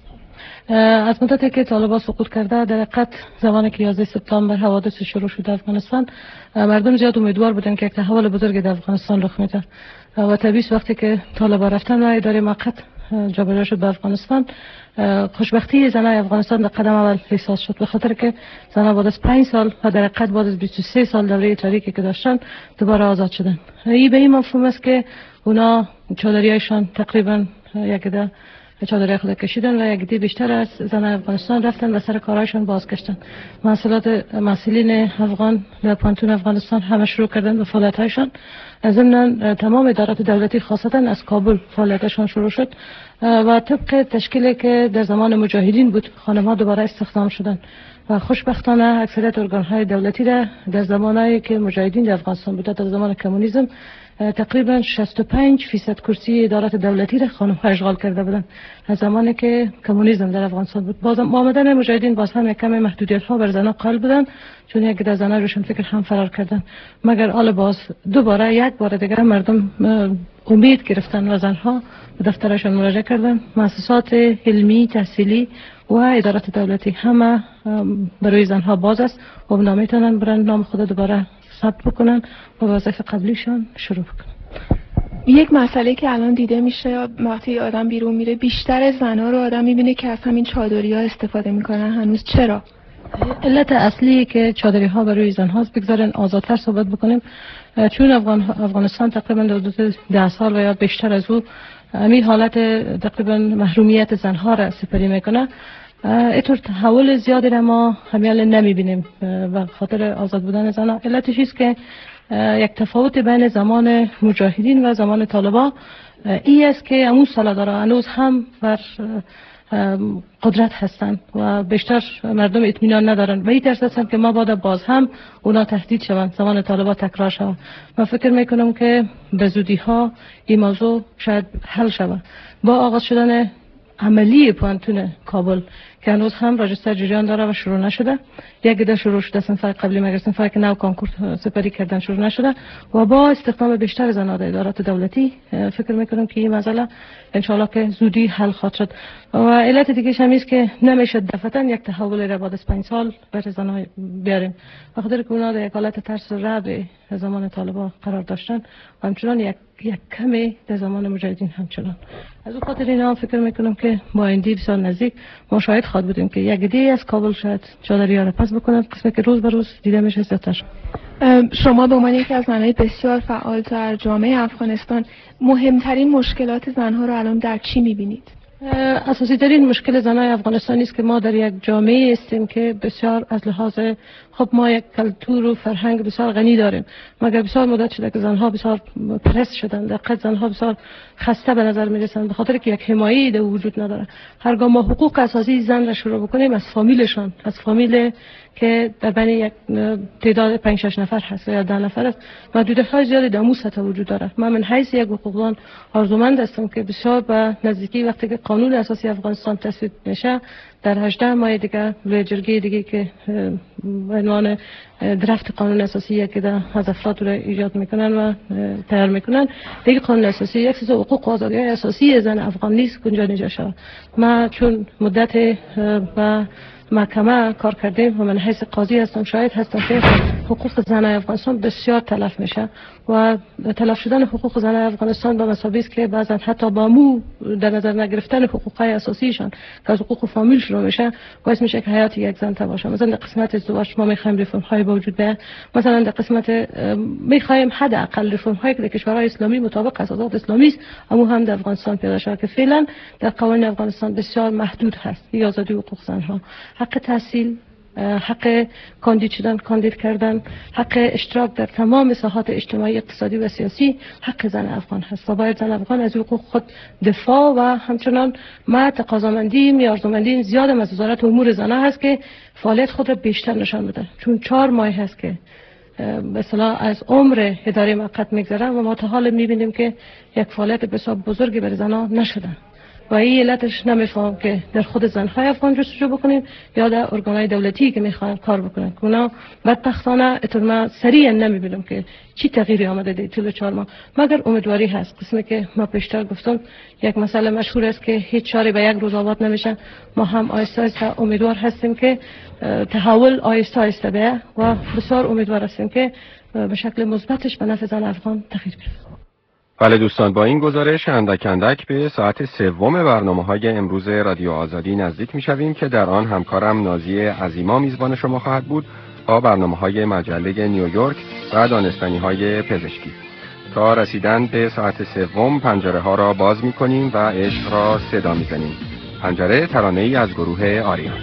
Speaker 20: از مدتی که طالبان سقوط کرده، در حقیقت زمانی که 11 سپتامبر حوادث شروع شد در افغانستان، مردم زیاد امیدوار بودن که یک تحول بزرگی در افغانستان رخ میده و طبیعی وقتی که طالبان رفتن و اداره موقت جابجا شد به افغانستان، خوشبختی زنای افغانستان در قدم اول احساس شد، به خاطر که زنها بعد از 5 سال و در حقیقت بعد از 23 سال دوره تاریکی که داشتن دوباره آزاد شدن. این به این مفهوم است که اونا چادریایشان تقریبا یک ده چادری خود کشیدن و یک دی بیشتر از زنان افغانستان رفتن و سر کارهایشان بازگشتن. مسئولین افغان در پانتون افغانستان همه شروع کردن به فعالیت‌هایشان. ضمن تمام ادارات دولتی خاصتا از کابل فعالیتشان شروع شد و طبق تشکیلی که در زمان مجاهدین بود، خانم‌ها دوباره استخدام شدند و خوشبختانه اکثریت ارگان‌های دولتی در زمانی که مجاهدین در افغانستان بود، در زمان کمونیسم تقریبا 65% کرسی ادارات دولتی را خانم‌ها اشغال کرده بودند. از زمانی که کمونیسم در افغانستان بود، باز آمدن مجاهدین باز هم کم محدودیت‌ها بر زنان قائل بودند، چون یک در زنان روشن فکر هم فرار کردند. مگر حال باز دوباره یک بار دیگر مردم امید گرفتن و زنها به دفترشان مراجعه کردند. مؤسسات علمی، تحصیلی و ادارات دولتی همه برای زنها باز است و نمیتونن برن نام خود دوباره ثبت بکنن و وظایف قبلیشان شروع بکنن.
Speaker 19: یک مسئله که الان دیده میشه وقتی آدم بیرون میره، بیشتر زنها رو آدم میبینه که از همین چادری‌ها استفاده میکنن. هنوز چرا؟
Speaker 20: علت اصلی که چادری‌ها برای زن‌هاست، بگذارن آزادتر صحبت بکنیم، چون افغانستان تقریبا حدود 10 سال و یا بیشتر از او همین حالت تقریبا محرومیت زن‌ها را سپری میکنه. اینطور تحول زیادی را ما همیشه نمیبینیم و خاطر آزاد بودن زنها. علتش است که یک تفاوت بین زمان مجاهدین و زمان طالبان این است که همون سالادارا هنوز هم بر قدرت هستند و بیشتر مردم اطمینان ندارن و این ترس هستند که ما بعد باز هم اونا تهدید شوند، زمان طالبان تکرار شود. من فکر میکنم که به زودی ها این موضوع شاید حل شود با آغاز شدن عملی پانتون کابل که هنوز هم راجستر جریان داره و شروع نشده. یک ده شروع شده صنفای قبلی، مگر صنفایی که نو کنکور سپری کردن شروع نشده و با استخدام بیشتر زنان در ادارات دولتی فکر میکنم که این مسئله انشالله که زودی حل خواهد شد. و علت دیگه هم است که نمیشه دفعتا یک تحول را بعد از 5 سال بر زنان بیاریم، بخاطر که اونا در یک حالت ترس و رعب زمان طالبان قرار داشتن و همچنان یک کمی در زمان مجاهدین همچنان. از اون خاطر اینا فکر میکنم که با آینده بسیار نزدیک ما شاهد خواهد بودیم که یک عده از کابل شاید چادری‌ها را پس بکنند، قسمتی که روز به روز دیده میشه زیادتر.
Speaker 19: شما به عنوان یکی از زنان بسیار فعال در جامعه افغانستان، مهمترین مشکلات زنها رو الان در چی میبینید؟
Speaker 20: اساسی ترین مشکل زنای افغانستانی است که ما در یک جامعه هستیم که بسیار از لحاظ ما یک کلتور و فرهنگ بسیار غنی داریم، مگر بسیار مدت شده که زنها بسیار پرست شدن، در حقیقت زنها بسیار خسته به نظر میرسند به خاطر که یک حمایتی در وجود نداره. هرگاه ما حقوق اساسی زن را شروع بکنیم از فامیلشان، از فامیل که در بین یک تعداد 5-6 نفر هست یا 10 نفر است، محدودیت‌های زیادی در مو سطح وجود داره. من حیث یک حقوقدان آرزومند هستم که بسیار به نزدیکی وقتی که قانون اساسی افغانستان تصویب میشه در 18 ماه دیگه روی جرگه دیگه که عنوان درفت قانون اساسی که از افراد رو ایجاد میکنن و تیار میکنن دیگه قانون اساسی یک چیز حقوق و آزادی‌های اساسی زن افغان نیست اونجا نجا شود. ما چون مدت و محکمه کار کردیم و من حیث قاضی هستم شاهد هستم که حقوق زنان افغانستان بسیار تلف میشه و تلف شدن حقوق زنان افغانستان به مسابقه است که بعضا حتی با مو در نظر نگرفتن حقوقهای اساسیشان که از حقوق فامیل شروع میشه باعث میشه که حیات یک زن تباه شه. مثلا در قسمت ازدواج ما میخوایم رفرم های با وجود بیاد، مثلا در قسمت میخوایم حداقل رفرم هایی که در کشورهای اسلامی مطابق اساسات اسلامی است اما هم در افغانستان پیدا شود که فعلا در قوانین افغانستان بسیار محدود هست. آزادی حقوق زنها، حق تحصیل، حق کاندید کردن، حق اشتراک در تمام ساحات اجتماعی، اقتصادی و سیاسی حق زن افغان هست و باید زن افغان از حقوق خود دفاع و همچنان ما تقاضامندیم یا آرزومندیم زیاد از وزارت امور زنان هست که فعالیت خود را بیشتر نشان بده، چون 4 ماه هست که به اصطلاح از عمر اداره موقت میگذره و ما تا حال میبینیم که یک فعالیت بسیار بزرگی برای زنان نشده و این علتش نمیفهم که در خود زنهای افغان جستجو بکنیم یا در ارگانهای دولتی که میخوان کار بکنن که اونا بدبختانه اتفاقا سریعا نمیبینم که چی تغییری آمده در طول 4 ماه مگر امیدواری هست. قسمی که ما پیشتر گفتم یک مسئله مشهور است که هیچ چاره به یک روز آباد نمیشه. ما هم آهسته آهسته امیدوار هستیم که تحول آهسته آهسته بیاد و بسیار امیدوار هستیم که به شکل مثبتش به نفع زن افغان تغییر بیفته.
Speaker 2: بله دوستان، با این گزارش اندک اندک به ساعت 3 برنامه‌های امروز رادیو آزادی نزدیک می‌شویم که در آن همکارم نازی عظیما میزبان شما خواهد بود با برنامه‌های مجله نیویورک و دانستنی‌های پزشکی. تا رسیدن به ساعت 3 پنجره ها را باز می‌کنیم و عشق را صدا می‌زنیم. پنجره ترانه‌ای از گروه آریان.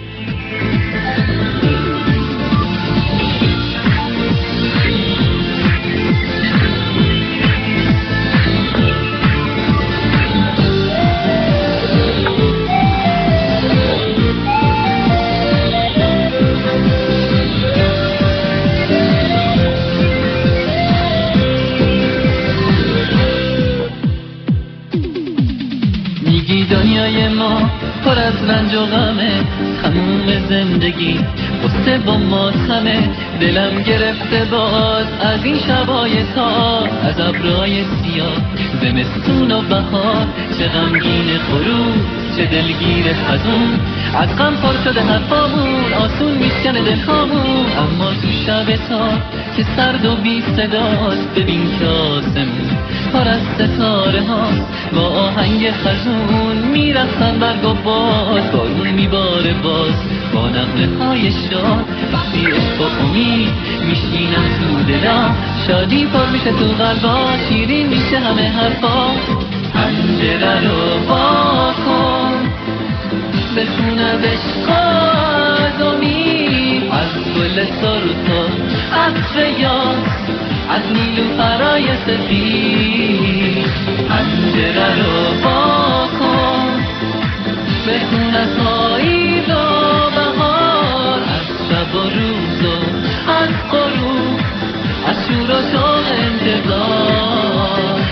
Speaker 21: دنیای ما پر از رنج و غمه، تموم زندگی قصه با ماتمه، دلم گرفته باز از این شبای تار، از ابرهای سیاه زمستون و بهار، چه غمگین غروب چه دلگیر حزون، از غم پر شده حرفامون آسون میشکنه دلهامون، اما تو شب تار که سرد و بی صداست، ببین که آسمون پر از ستاره ها با آهنگ خزون میرفتن برگ و باز، بارون میباره باز با نغمه های شاد، وقتی عشق و امید میشینن تو دلا، شادی پر میشه تو قلبا، شیرین میشه همه حرفا. پنجره رو وا کن بخون از عشق از امید، از گل سرخ عطر یاس، از نیلوفرای سفید. پنجره رو وا کن بخون از پاییز و بهار، از شب و روز و از غروب، از شور و شوق انتظار.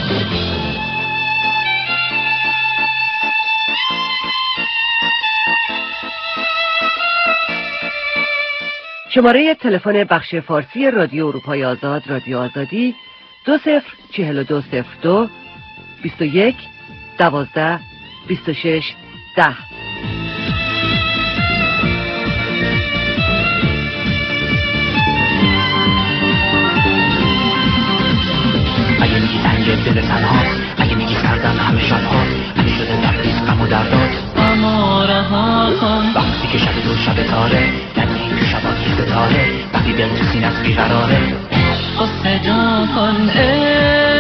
Speaker 22: شماره تلفن بخش فارسی رادیو اروپای آزاد، رادیو آزادی 204202 21 12 26 10.
Speaker 23: اگه میگی تنگ دل تنهاست، اگه میگی سردم همه شبهاست، اگه شده تبریز غم و دردات،
Speaker 21: اما رها کن
Speaker 23: وقتی که شب دو شب تاره، یعنی که شبات ستاره، وقتی دل تو سینت بیقراره،
Speaker 21: صدا کن